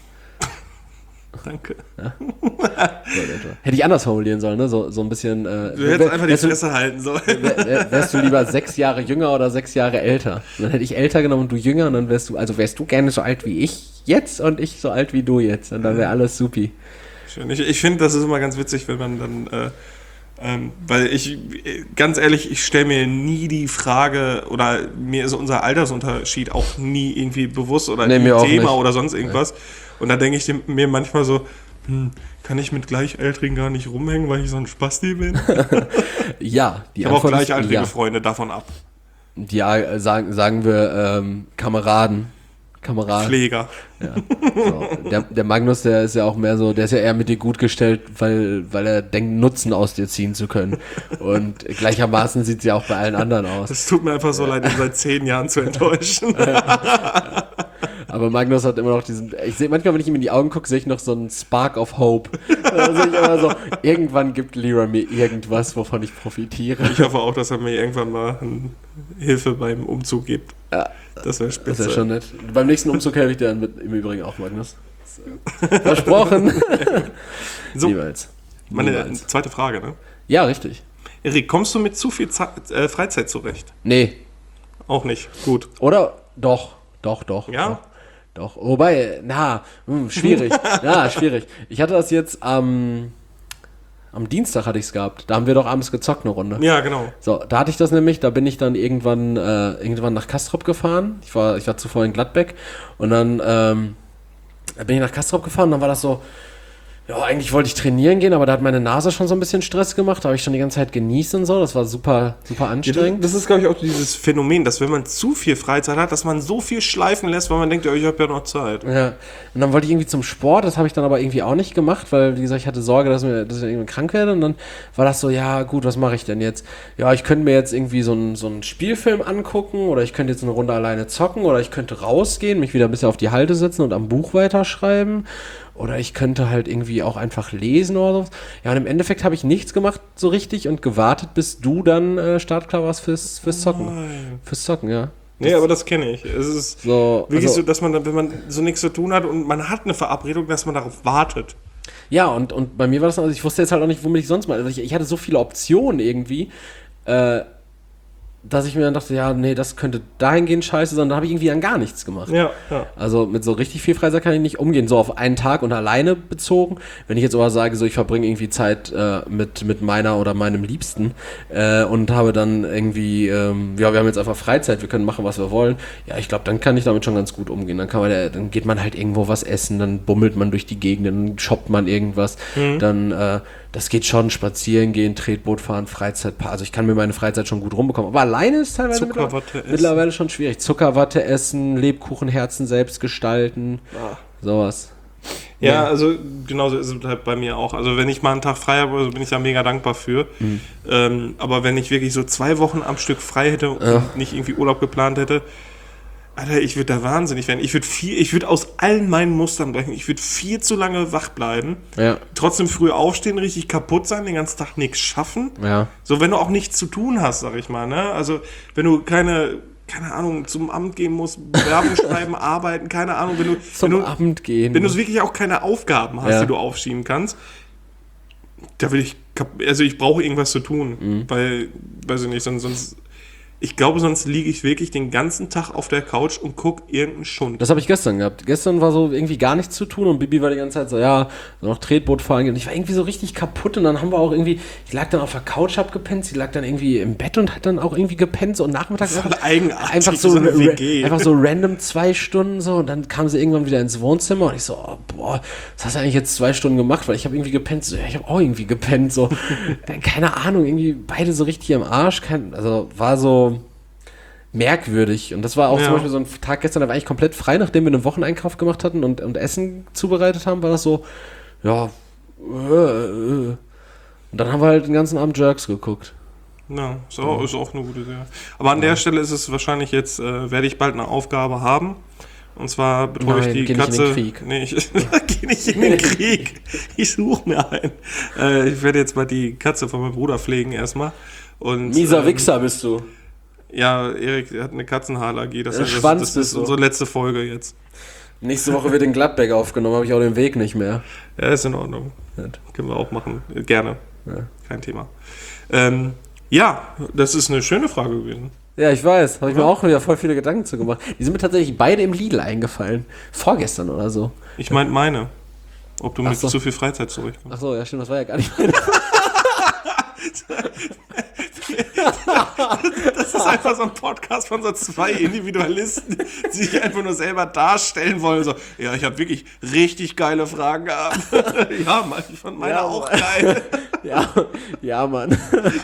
[SPEAKER 1] Danke.
[SPEAKER 2] Ja? Hätte ich anders formulieren sollen, ne? So, so ein bisschen. Äh,
[SPEAKER 1] du hättest einfach die Fresse du, halten sollen.
[SPEAKER 2] Wär, wärst du lieber sechs Jahre jünger oder sechs Jahre älter? Und dann hätte ich älter genommen und du jünger und dann wärst du, also wärst du gerne so alt wie ich jetzt und ich so alt wie du jetzt. Und dann wäre alles supi.
[SPEAKER 1] Schön. Ich, ich finde, das ist immer ganz witzig, wenn man dann, äh, ähm, weil ich, ganz ehrlich, ich stelle mir nie die Frage, oder mir ist unser Altersunterschied auch nie irgendwie bewusst oder
[SPEAKER 2] nee,
[SPEAKER 1] ein Thema
[SPEAKER 2] nicht.
[SPEAKER 1] Oder sonst irgendwas. Nee. Und da denke ich mir manchmal so, hm, kann ich mit Gleichaltrigen gar nicht rumhängen, weil ich so ein Spasti bin?
[SPEAKER 2] Ja.
[SPEAKER 1] Die ich habe auch gleichaltrige ja. Freunde, davon ab.
[SPEAKER 2] Ja, sagen, sagen wir ähm, Kameraden. Kamerad.
[SPEAKER 1] Pfleger.
[SPEAKER 2] Ja. So. Der, der Magnus, der ist ja auch mehr so, der ist ja eher mit dir gut gestellt, weil, weil er denkt, Nutzen aus dir ziehen zu können. Und gleichermaßen sieht sie auch bei allen anderen aus.
[SPEAKER 1] Es tut mir einfach so leid, ihn seit zehn Jahren zu enttäuschen.
[SPEAKER 2] Aber Magnus hat immer noch diesen, ich sehe manchmal, wenn ich ihm in die Augen gucke, sehe ich noch so einen Spark of Hope. Da sehe ich immer so, irgendwann gibt Leroy mir irgendwas, wovon ich profitiere.
[SPEAKER 1] Ich hoffe auch, dass er mir irgendwann mal Hilfe beim Umzug gibt.
[SPEAKER 2] Ja.
[SPEAKER 1] Das wäre spitze.
[SPEAKER 2] Das wäre schon nett. Beim nächsten Umzug helfe ich dir dann mit, im Übrigen auch, Magnus. Versprochen.
[SPEAKER 1] So,
[SPEAKER 2] Niemals.
[SPEAKER 1] Meine
[SPEAKER 2] Niemals.
[SPEAKER 1] zweite Frage, ne?
[SPEAKER 2] Ja, richtig.
[SPEAKER 1] Erik, kommst du mit zu viel Zeit, äh, Freizeit zurecht?
[SPEAKER 2] Nee.
[SPEAKER 1] Auch nicht. Gut.
[SPEAKER 2] Oder? Doch. Doch, doch.
[SPEAKER 1] Ja?
[SPEAKER 2] Doch. Doch. Wobei, na, hm, schwierig. Ja, schwierig. Ich hatte das jetzt am, am Dienstag hatte ich es gehabt. Da haben wir doch abends gezockt eine Runde.
[SPEAKER 1] Ja, genau.
[SPEAKER 2] So, da hatte ich das nämlich, da bin ich dann irgendwann, äh, irgendwann nach Castrop gefahren. Ich war, ich war zuvor in Gladbeck und dann ähm, bin ich nach Castrop gefahren und dann war das so, ja, eigentlich wollte ich trainieren gehen, aber da hat meine Nase schon so ein bisschen Stress gemacht. Da habe ich schon die ganze Zeit genießt und so. Das war super, super anstrengend.
[SPEAKER 1] Das ist, glaube ich, auch dieses Phänomen, dass wenn man zu viel Freizeit hat, dass man so viel schleifen lässt, weil man denkt, ja, ich habe ja noch Zeit.
[SPEAKER 2] Ja, und dann wollte ich irgendwie zum Sport, das habe ich dann aber irgendwie auch nicht gemacht, weil, wie gesagt, ich hatte Sorge, dass, mir, dass ich irgendwie krank werde und dann war das so, ja gut, was mache ich denn jetzt? Ja, ich könnte mir jetzt irgendwie so einen, so einen Spielfilm angucken oder ich könnte jetzt eine Runde alleine zocken oder ich könnte rausgehen, mich wieder ein bisschen auf die Halde setzen und am Buch weiterschreiben oder ich könnte halt irgendwie auch einfach lesen oder so. Ja, und im Endeffekt habe ich nichts gemacht so richtig und gewartet, bis du dann äh, startklar warst fürs, fürs Zocken.
[SPEAKER 1] Nein.
[SPEAKER 2] Fürs Zocken, ja.
[SPEAKER 1] Nee, aber das kenne ich. Es ist
[SPEAKER 2] So,
[SPEAKER 1] wirklich
[SPEAKER 2] also-
[SPEAKER 1] so, dass man, dann, wenn man so nichts zu tun hat und man hat eine Verabredung, dass man darauf wartet.
[SPEAKER 2] Ja, und, und bei mir war das, also ich wusste jetzt halt auch nicht, womit ich sonst mal, also ich, ich hatte so viele Optionen irgendwie, äh, dass ich mir dann dachte, ja, nee, das könnte dahingehend scheiße sein, dann habe ich irgendwie dann gar nichts gemacht.
[SPEAKER 1] Ja, ja.
[SPEAKER 2] Also mit so richtig viel Freizeit kann ich nicht umgehen, so auf einen Tag und alleine bezogen. Wenn ich jetzt aber sage, so ich verbringe irgendwie Zeit äh, mit, mit meiner oder meinem Liebsten äh, und habe dann irgendwie, ähm, ja, wir haben jetzt einfach Freizeit, wir können machen, was wir wollen. Ja, ich glaube, dann kann ich damit schon ganz gut umgehen. Dann kann man, äh, dann geht man halt irgendwo was essen, dann bummelt man durch die Gegend, dann shoppt man irgendwas,
[SPEAKER 1] Mhm.
[SPEAKER 2] dann, äh, das geht schon, spazieren gehen, Tretboot fahren, Freizeitpark. Also ich kann mir meine Freizeit schon gut rumbekommen. Aber alleine ist teilweise
[SPEAKER 1] Zuckerwatte
[SPEAKER 2] mittlerweile,
[SPEAKER 1] essen.
[SPEAKER 2] mittlerweile schon schwierig. Zuckerwatte essen, Lebkuchenherzen selbst gestalten,
[SPEAKER 1] Ah.
[SPEAKER 2] sowas.
[SPEAKER 1] Ja, also genauso ist es halt bei mir auch. Also wenn ich mal einen Tag frei habe, also bin ich da mega dankbar für.
[SPEAKER 2] Mhm.
[SPEAKER 1] Ähm, aber wenn ich wirklich so zwei Wochen am Stück frei hätte und
[SPEAKER 2] Ja.
[SPEAKER 1] nicht irgendwie Urlaub geplant hätte, Alter, ich würde da wahnsinnig werden. Ich würde viel, ich würde aus allen meinen Mustern brechen. Ich würde viel zu lange wach bleiben.
[SPEAKER 2] Ja,
[SPEAKER 1] Trotzdem früh aufstehen, richtig kaputt sein, den ganzen Tag nichts schaffen.
[SPEAKER 2] ja.
[SPEAKER 1] So, wenn du auch nichts zu tun hast, sag ich mal, ne? Also, wenn du keine, keine Ahnung, zum Amt gehen musst, Bewerbung schreiben, arbeiten, keine Ahnung, wenn du,
[SPEAKER 2] Zum
[SPEAKER 1] wenn du,
[SPEAKER 2] Abend gehen.
[SPEAKER 1] wenn du wirklich auch keine Aufgaben hast,
[SPEAKER 2] Ja.
[SPEAKER 1] die du aufschieben kannst, da will ich, kap- also ich brauche irgendwas zu tun,
[SPEAKER 2] Mhm.
[SPEAKER 1] weil, weiß ich nicht, sonst, sonst ich glaube, sonst liege ich wirklich den ganzen Tag auf der Couch und gucke irgendeinen Schund.
[SPEAKER 2] Das habe ich gestern gehabt. Gestern war so irgendwie gar nichts zu tun und Bibi war die ganze Zeit so, ja, so noch Tretboot fahren. Und ich war irgendwie so richtig kaputt und dann haben wir auch irgendwie, ich lag dann auf der Couch, hab gepennt, sie lag dann irgendwie im Bett und hat dann auch irgendwie gepennt, so nachmittags.
[SPEAKER 1] Voll eigenartig,
[SPEAKER 2] einfach so,
[SPEAKER 1] so eine
[SPEAKER 2] ra-
[SPEAKER 1] W G.
[SPEAKER 2] einfach so random zwei Stunden so und dann kam sie irgendwann wieder ins Wohnzimmer und ich so, oh, boah, was hast du eigentlich jetzt zwei Stunden gemacht? Weil ich habe irgendwie gepennt, so, ja, ich habe auch irgendwie gepennt, so, keine Ahnung, irgendwie beide so richtig im Arsch, kein, also war so merkwürdig. Und das war auch
[SPEAKER 1] Ja.
[SPEAKER 2] zum Beispiel so ein Tag gestern, da war ich komplett frei, nachdem wir einen Wocheneinkauf gemacht hatten und, und Essen zubereitet haben, war das so, ja, äh, äh. Und dann haben wir halt den ganzen Abend Jerks geguckt.
[SPEAKER 1] Ja, ist auch, ist auch eine gute Sache. Aber an der Stelle ist es wahrscheinlich jetzt, äh, werde ich bald eine Aufgabe haben. Und zwar betreue
[SPEAKER 2] Nein,
[SPEAKER 1] ich die
[SPEAKER 2] geh nicht in
[SPEAKER 1] Katze.
[SPEAKER 2] den Krieg.
[SPEAKER 1] Nee, ich gehe nicht in den Krieg. Ich suche mir einen. Äh, ich werde jetzt mal die Katze von meinem Bruder pflegen erstmal. Und,
[SPEAKER 2] Mieser
[SPEAKER 1] ähm,
[SPEAKER 2] Wichser bist du.
[SPEAKER 1] Ja, Erik hat eine Katzenhaarallergie. Das,
[SPEAKER 2] Ja,
[SPEAKER 1] das,
[SPEAKER 2] Schwanz
[SPEAKER 1] das ist
[SPEAKER 2] bist du.
[SPEAKER 1] unsere letzte Folge jetzt.
[SPEAKER 2] Nächste Woche wird in Gladbeck aufgenommen, habe ich auch den Weg nicht mehr.
[SPEAKER 1] Ja, ist in Ordnung.
[SPEAKER 2] Gut.
[SPEAKER 1] Können wir auch machen. Äh, Gerne.
[SPEAKER 2] Ja.
[SPEAKER 1] Kein Thema. Ähm, ja, das ist eine schöne Frage gewesen.
[SPEAKER 2] Ja, ich weiß. Habe ich mir auch wieder voll viele Gedanken zu gemacht. Die sind mir tatsächlich beide im Lidl eingefallen. Vorgestern oder so.
[SPEAKER 1] Ich meinte meine. Ob du
[SPEAKER 2] Ach
[SPEAKER 1] mit
[SPEAKER 2] so.
[SPEAKER 1] zu viel Freizeit zurechtkommst.
[SPEAKER 2] Ach so, ja stimmt, das war ja gar nicht meine.
[SPEAKER 1] Das ist einfach so ein Podcast von so zwei Individualisten, die sich einfach nur selber darstellen wollen. So, ja, ich habe wirklich richtig geile Fragen gehabt. Ja, Mann, ich fand meine
[SPEAKER 2] Ja,
[SPEAKER 1] auch
[SPEAKER 2] Mann.
[SPEAKER 1] geil.
[SPEAKER 2] ja, ja, Mann.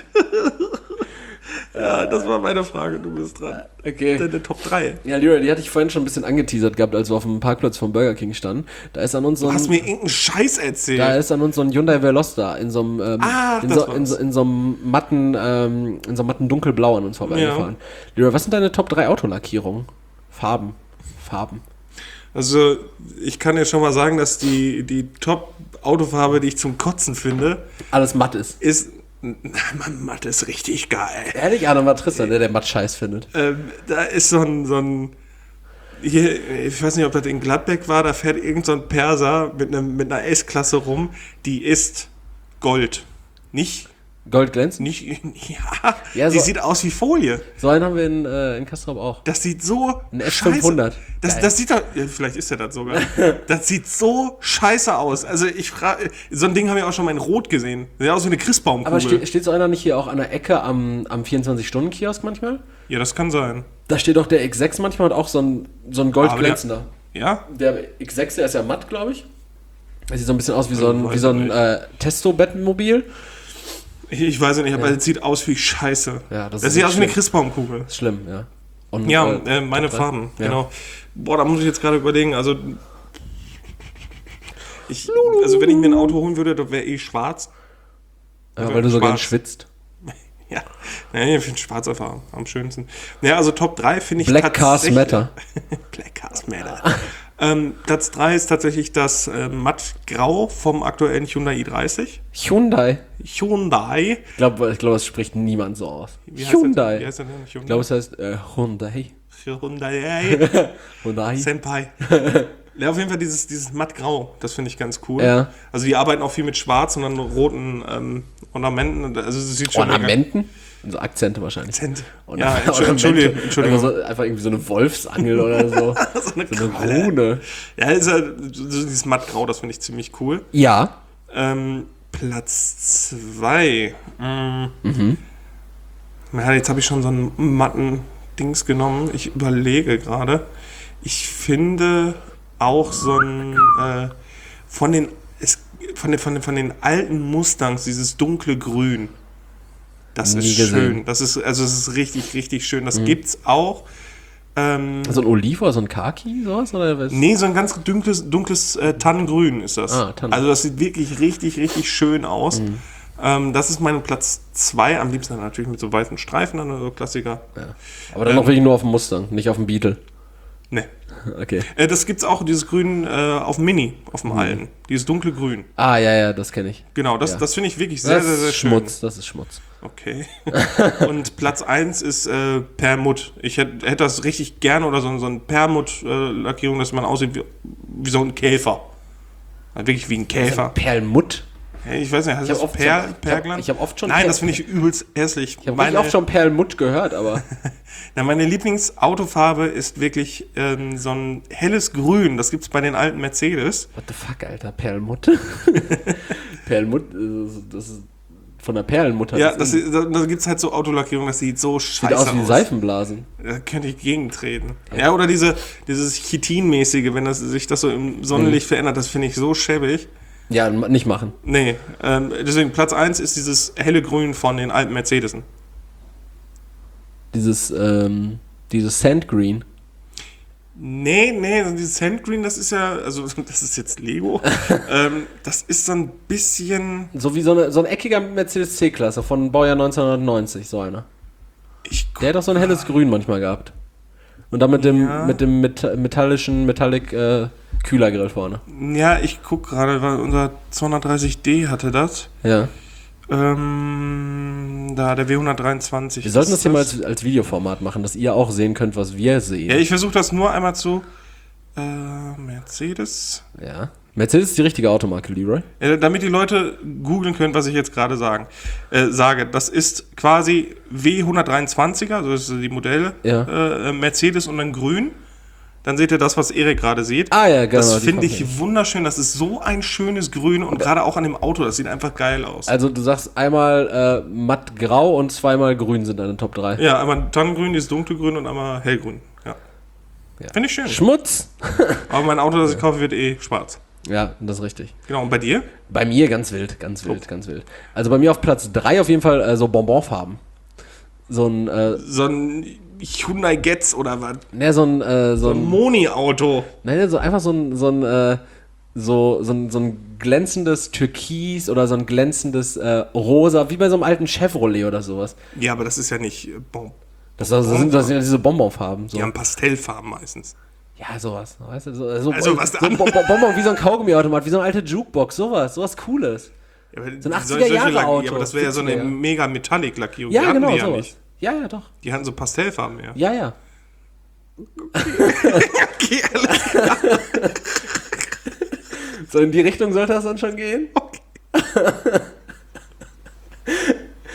[SPEAKER 1] Ja, das war meine Frage, du bist dran.
[SPEAKER 2] Okay.
[SPEAKER 1] Deine Top drei.
[SPEAKER 2] Ja, Lyra, die hatte ich vorhin schon ein bisschen angeteasert gehabt, als wir auf dem Parkplatz vom Burger King standen. Da ist an uns so
[SPEAKER 1] Du
[SPEAKER 2] ein,
[SPEAKER 1] hast mir irgendeinen Scheiß erzählt.
[SPEAKER 2] da ist an uns so ein Hyundai Veloster in so einem, ähm,
[SPEAKER 1] Ah,
[SPEAKER 2] in,
[SPEAKER 1] das
[SPEAKER 2] so, in,
[SPEAKER 1] war's.
[SPEAKER 2] so, in so einem matten, ähm, in so einem matten dunkelblau an uns vorbeigefahren. Lyra, was sind deine Top drei Autolackierungen? Farben. Farben.
[SPEAKER 1] Also, ich kann dir schon mal sagen, dass die, die Top-Autofarbe, die ich zum Kotzen finde,
[SPEAKER 2] Alles matt ist.
[SPEAKER 1] ist. Na, Mann, Matt ist richtig geil.
[SPEAKER 2] Ehrlich, Adam war Tristan, der der matt scheiß findet.
[SPEAKER 1] Ähm, da ist so ein, so ein hier, ich weiß nicht, ob das in Gladbeck war, da fährt irgend so ein Perser mit, einem, mit einer S-Klasse rum, die ist Gold. Nicht,
[SPEAKER 2] Goldglänzend?
[SPEAKER 1] Nicht, ja,
[SPEAKER 2] Ja,
[SPEAKER 1] die
[SPEAKER 2] so-
[SPEAKER 1] sieht aus wie Folie.
[SPEAKER 2] So einen haben wir in, äh, in Castrop auch.
[SPEAKER 1] Das sieht so
[SPEAKER 2] Ein S
[SPEAKER 1] scheiße.
[SPEAKER 2] fünfhundert.
[SPEAKER 1] Das,
[SPEAKER 2] Geil.
[SPEAKER 1] das sieht doch, ja, vielleicht ist er das sogar. Das sieht so scheiße aus. Also ich frage, so ein Ding haben wir auch schon mal in Rot gesehen. Sieht aus wie eine Christbaumkugel.
[SPEAKER 2] Aber steht, steht so einer nicht hier auch an der Ecke am, am vierundzwanzig-Stunden-Kiosk manchmal?
[SPEAKER 1] Ja, das kann sein.
[SPEAKER 2] Da steht doch der X sechs manchmal und auch so ein, so ein goldglänzender.
[SPEAKER 1] Ja?
[SPEAKER 2] Der X sechs, der ist ja matt, glaube ich. Der sieht so ein bisschen aus wie so ein,
[SPEAKER 1] Weiß
[SPEAKER 2] wie so ein
[SPEAKER 1] nicht.
[SPEAKER 2] äh, Testo-Bettmobil.
[SPEAKER 1] Ich, ich weiß es nicht, aber es sieht aus wie Scheiße.
[SPEAKER 2] Ja, das
[SPEAKER 1] das
[SPEAKER 2] ist
[SPEAKER 1] sieht aus wie eine
[SPEAKER 2] schlimm.
[SPEAKER 1] Christbaumkugel.
[SPEAKER 2] Ist schlimm, ja. Und,
[SPEAKER 1] Ja,
[SPEAKER 2] äh,
[SPEAKER 1] äh, meine
[SPEAKER 2] Top drei.
[SPEAKER 1] Farben,
[SPEAKER 2] Ja.
[SPEAKER 1] genau. Boah, da muss ich jetzt gerade überlegen, also ich, also wenn ich mir ein Auto holen würde, das wäre eh schwarz.
[SPEAKER 2] Ja, weil du so gern
[SPEAKER 1] Schwarz.
[SPEAKER 2] schwitzt.
[SPEAKER 1] Ja, ja ich finde schwarz einfach am schönsten. Ja, also Top drei finde ich
[SPEAKER 2] Black Cars
[SPEAKER 1] tatsächlich-
[SPEAKER 2] Matter.
[SPEAKER 1] Black Cars Matter. ähm, Platz drei ist tatsächlich das äh, Mattgrau vom aktuellen Hyundai i dreißig.
[SPEAKER 2] Hyundai.
[SPEAKER 1] Hyundai.
[SPEAKER 2] Ich glaube, ich glaub, das spricht niemand so aus.
[SPEAKER 1] Wie heißt
[SPEAKER 2] Hyundai.
[SPEAKER 1] Das, wie heißt der denn?
[SPEAKER 2] Ich
[SPEAKER 1] Hyundai.
[SPEAKER 2] glaube, es heißt äh, Hyundai.
[SPEAKER 1] Hyundai.
[SPEAKER 2] Hyundai.
[SPEAKER 1] Senpai. Ja, auf jeden Fall dieses, dieses Mattgrau, das finde ich ganz cool.
[SPEAKER 2] Ja.
[SPEAKER 1] Also die arbeiten auch viel mit Schwarz und dann roten ähm, Ornamenten. Also es sieht schon
[SPEAKER 2] Ornamenten? So Akzente wahrscheinlich.
[SPEAKER 1] Akzent.
[SPEAKER 2] Und
[SPEAKER 1] Ja,
[SPEAKER 2] Ornamente.
[SPEAKER 1] Entschuldigung. Entschuldigung.
[SPEAKER 2] Einfach, so, einfach irgendwie so eine Wolfsangel oder so.
[SPEAKER 1] so eine,
[SPEAKER 2] So eine
[SPEAKER 1] Kralle.
[SPEAKER 2] Rune.
[SPEAKER 1] Ja, ist halt, so dieses Mattgrau, das finde ich ziemlich cool.
[SPEAKER 2] Ja.
[SPEAKER 1] Ähm, Platz zwei. Mhm. Ja, jetzt habe ich schon so einen matten Dings genommen. Ich überlege gerade. Ich finde auch so ein äh, von den es, von den von den von den alten Mustangs dieses dunkle Grün. Das
[SPEAKER 2] Nie
[SPEAKER 1] ist
[SPEAKER 2] gesehen.
[SPEAKER 1] schön. Das ist also es ist richtig richtig schön. Das gibt's auch. Ähm,
[SPEAKER 2] So ein Oliv oder so ein Khaki, sowas? Oder was?
[SPEAKER 1] Nee, so ein ganz dunkles, dunkles äh, Tannengrün ist das.
[SPEAKER 2] Ah, Tannen.
[SPEAKER 1] Also das sieht wirklich richtig, richtig schön aus.
[SPEAKER 2] Mhm.
[SPEAKER 1] Ähm, das ist mein Platz zwei. Am liebsten dann natürlich mit so weißen Streifen, dann so Klassiker.
[SPEAKER 2] Ja. Aber dann noch wirklich nur auf dem Mustang, nicht auf dem Beetle.
[SPEAKER 1] Ne.
[SPEAKER 2] Okay.
[SPEAKER 1] Äh, das gibt's auch, dieses Grün äh, auf dem Mini, auf
[SPEAKER 2] Mhm.
[SPEAKER 1] dem alten. Dieses dunkle Grün.
[SPEAKER 2] Ah, ja, ja, das kenne ich.
[SPEAKER 1] Genau, das,
[SPEAKER 2] Ja.
[SPEAKER 1] das finde ich wirklich sehr,
[SPEAKER 2] Das
[SPEAKER 1] sehr, sehr
[SPEAKER 2] ist
[SPEAKER 1] schön.
[SPEAKER 2] Schmutz, das ist Schmutz.
[SPEAKER 1] Okay. Und Platz eins ist äh, Perlmutt. Ich hätte hätt das richtig gerne oder so, so eine Perlmutt-Lackierung, dass man aussieht wie, wie so ein Käfer. Also wirklich wie ein Käfer.
[SPEAKER 2] Perlmutt?
[SPEAKER 1] Hey, ich weiß nicht, heißt
[SPEAKER 2] Ich hab
[SPEAKER 1] das
[SPEAKER 2] oft
[SPEAKER 1] per,
[SPEAKER 2] schon- ich hab-
[SPEAKER 1] Pergland?
[SPEAKER 2] ich hab oft schon
[SPEAKER 1] Nein,
[SPEAKER 2] Per-
[SPEAKER 1] das finde ich übelst hässlich.
[SPEAKER 2] Ich habe
[SPEAKER 1] Meine,
[SPEAKER 2] oft schon Perlmutt gehört, aber
[SPEAKER 1] na, meine Lieblingsautofarbe ist wirklich ähm, so ein helles Grün. Das gibt es bei den alten Mercedes.
[SPEAKER 2] what the fuck, Alter, Perlmutt? Perlmutt, äh, das ist von der Perlenmutter.
[SPEAKER 1] Ja, das, da, da gibt es halt so Autolackierung, das sieht so
[SPEAKER 2] sieht
[SPEAKER 1] scheiße
[SPEAKER 2] aus wie Seifenblasen.
[SPEAKER 1] Da könnte ich gegentreten. Ja, oder diese, dieses Chitinmäßige, wenn das, sich das so im Sonnenlicht
[SPEAKER 2] Mhm.
[SPEAKER 1] verändert, das finde ich so schäbig.
[SPEAKER 2] Ja, nicht machen.
[SPEAKER 1] Nee, ähm, deswegen Platz eins ist dieses helle Grün von den alten Mercedesen.
[SPEAKER 2] Dieses, ähm, dieses Sandgreen.
[SPEAKER 1] Nee, nee, dieses Sandgreen, das ist ja, also das ist jetzt Lego. ähm, das ist so ein bisschen,
[SPEAKER 2] So wie so, eine, so ein eckiger Mercedes C-Klasse von Baujahr neunzehnhundertneunzig, so einer.
[SPEAKER 1] ich
[SPEAKER 2] Der hat doch so ein helles Grün manchmal gehabt. Und dann mit dem,
[SPEAKER 1] Ja.
[SPEAKER 2] mit dem Met metallischen, Metallic äh, Kühlergrill vorne.
[SPEAKER 1] Ja, ich guck gerade, weil unser zweihundertdreißig D hatte das.
[SPEAKER 2] Ja.
[SPEAKER 1] Ähm, da, der W hundertdreiundzwanzig.
[SPEAKER 2] Wir sollten das
[SPEAKER 1] ist
[SPEAKER 2] hier mal als, als Videoformat machen, dass ihr auch sehen könnt, was wir sehen.
[SPEAKER 1] Ja, ich versuche das nur einmal zu. Äh, Mercedes.
[SPEAKER 2] Ja. Mercedes ist die richtige Automarke, Leroy.
[SPEAKER 1] Ja, damit die Leute googeln können, was ich jetzt gerade sagen, äh, sage. Das ist quasi W hundertdreiundzwanziger, also das sind die Modelle.
[SPEAKER 2] Ja.
[SPEAKER 1] Äh, Mercedes und dann grün. Dann seht ihr das, was Erik gerade sieht.
[SPEAKER 2] Ah ja, genau.
[SPEAKER 1] Das
[SPEAKER 2] die
[SPEAKER 1] finde
[SPEAKER 2] Farbe.
[SPEAKER 1] ich wunderschön. Das ist so ein schönes Grün und gerade auch an dem Auto, das sieht einfach geil aus.
[SPEAKER 2] Also du sagst einmal äh, mattgrau und zweimal grün sind deine Top drei.
[SPEAKER 1] Ja, einmal Tannengrün, dieses dunkelgrün und einmal hellgrün. Ja.
[SPEAKER 2] Ja.
[SPEAKER 1] Finde ich schön.
[SPEAKER 2] Schmutz!
[SPEAKER 1] Aber mein Auto, das ich kaufe, wird eh schwarz.
[SPEAKER 2] Ja, das ist richtig.
[SPEAKER 1] Genau, und bei dir?
[SPEAKER 2] Bei mir ganz wild, ganz wild, ganz wild. Also bei mir auf Platz drei auf jeden Fall äh, so Bonbonfarben. So ein, äh,
[SPEAKER 1] So ein Hyundai Getz oder was?
[SPEAKER 2] ne, so ein, äh, so
[SPEAKER 1] So ein
[SPEAKER 2] ein,
[SPEAKER 1] Moni-Auto.
[SPEAKER 2] ne, so einfach so ein, so ein, äh, so, so ein, so ein glänzendes Türkis oder so ein glänzendes äh, Rosa, wie bei so einem alten Chevrolet oder sowas.
[SPEAKER 1] Ja, aber das ist ja nicht äh, Bon.
[SPEAKER 2] Das, das, sind, das sind ja diese Bonbonfarben. So.
[SPEAKER 1] Die haben Pastellfarben meistens.
[SPEAKER 2] Ja, sowas. Weißt du, so, so,
[SPEAKER 1] Also, was
[SPEAKER 2] so ein Bon- Bon- Bonbon wie so ein Kaugummiautomat, wie so eine alte Jukebox, sowas, sowas Cooles.
[SPEAKER 1] Ja, aber
[SPEAKER 2] So ein
[SPEAKER 1] solche- solche Lack-
[SPEAKER 2] achtziger-Jahre-Auto.
[SPEAKER 1] Ja, aber das wäre ja so eine
[SPEAKER 2] siebziger.
[SPEAKER 1] mega Metallic-Lackierung.
[SPEAKER 2] Ja,
[SPEAKER 1] die hatten
[SPEAKER 2] genau,
[SPEAKER 1] die ja
[SPEAKER 2] sowas.
[SPEAKER 1] nicht.
[SPEAKER 2] Ja, ja, doch.
[SPEAKER 1] Die hatten so Pastellfarben mehr.
[SPEAKER 2] Ja, ja.
[SPEAKER 1] Okay, alles klar.
[SPEAKER 2] So in die Richtung sollte das dann schon gehen?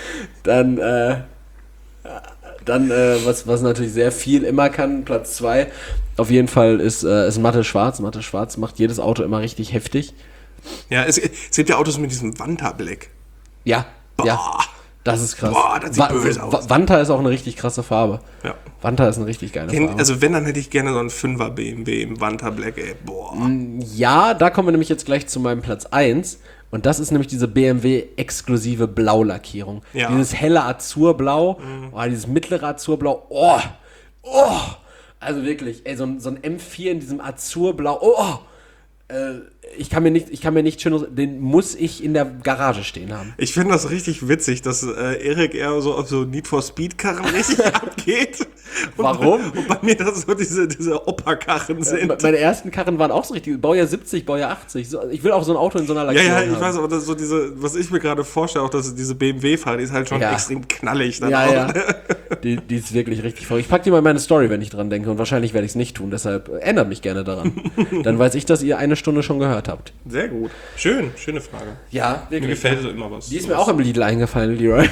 [SPEAKER 2] Dann, äh, dann äh, was, was natürlich sehr viel immer kann, Platz zwei, auf jeden Fall ist, äh, ist Matte Schwarz. Matte Schwarz macht jedes Auto immer richtig heftig.
[SPEAKER 1] Ja, es, es gibt ja Autos mit diesem Vanta-Black.
[SPEAKER 2] Ja,
[SPEAKER 1] Boah.
[SPEAKER 2] ja. Das ist krass.
[SPEAKER 1] Boah, das sieht böse aus.
[SPEAKER 2] Vanta ist auch eine richtig krasse Farbe.
[SPEAKER 1] Ja.
[SPEAKER 2] Vanta ist eine richtig geile Farbe.
[SPEAKER 1] Also wenn, dann hätte ich gerne so einen fünfer B M W im Vanta Black, ey. Boah.
[SPEAKER 2] Ja, da kommen wir nämlich jetzt gleich zu meinem Platz eins. Und das ist nämlich diese B M W-exklusive Blaulackierung.
[SPEAKER 1] Ja.
[SPEAKER 2] Dieses helle Azurblau, mhm. oh, dieses mittlere Azurblau. Oh, oh. Also wirklich, ey, so ein, so ein M vier in diesem Azurblau. Oh, oh. Äh, ich kann mir nicht, ich kann mir nicht schön, den muss ich in der Garage stehen haben.
[SPEAKER 1] Ich finde das richtig witzig, dass äh, Erik eher so auf so Need for Speed Karren richtig abgeht. Und
[SPEAKER 2] Warum?
[SPEAKER 1] Bei, und bei mir das so diese, diese Opa-Karren sind.
[SPEAKER 2] Äh, meine ersten Karren waren auch so richtig, Baujahr siebzig, Baujahr achtzig. So, ich will auch so ein Auto in so einer
[SPEAKER 1] Ja,
[SPEAKER 2] Lackierung
[SPEAKER 1] ja, ich
[SPEAKER 2] haben.
[SPEAKER 1] weiß, aber das ist so diese, was ich mir gerade vorstelle, auch dass diese B M W-Fahrer, die ist halt schon
[SPEAKER 2] Ja.
[SPEAKER 1] extrem knallig. Dann
[SPEAKER 2] Ja,
[SPEAKER 1] auch.
[SPEAKER 2] ja. Die, die ist wirklich richtig voll. Ich packe die mal in meine Story, wenn ich dran denke. Und wahrscheinlich werde ich es nicht tun. Deshalb ändert mich gerne daran. Dann weiß ich, dass ihr eine Stunde schon gehört habt.
[SPEAKER 1] Sehr gut. Schön, schöne Frage.
[SPEAKER 2] Ja,
[SPEAKER 1] Mir gefällt so immer was.
[SPEAKER 2] Die ist mir auch im Lidl eingefallen, Leroy.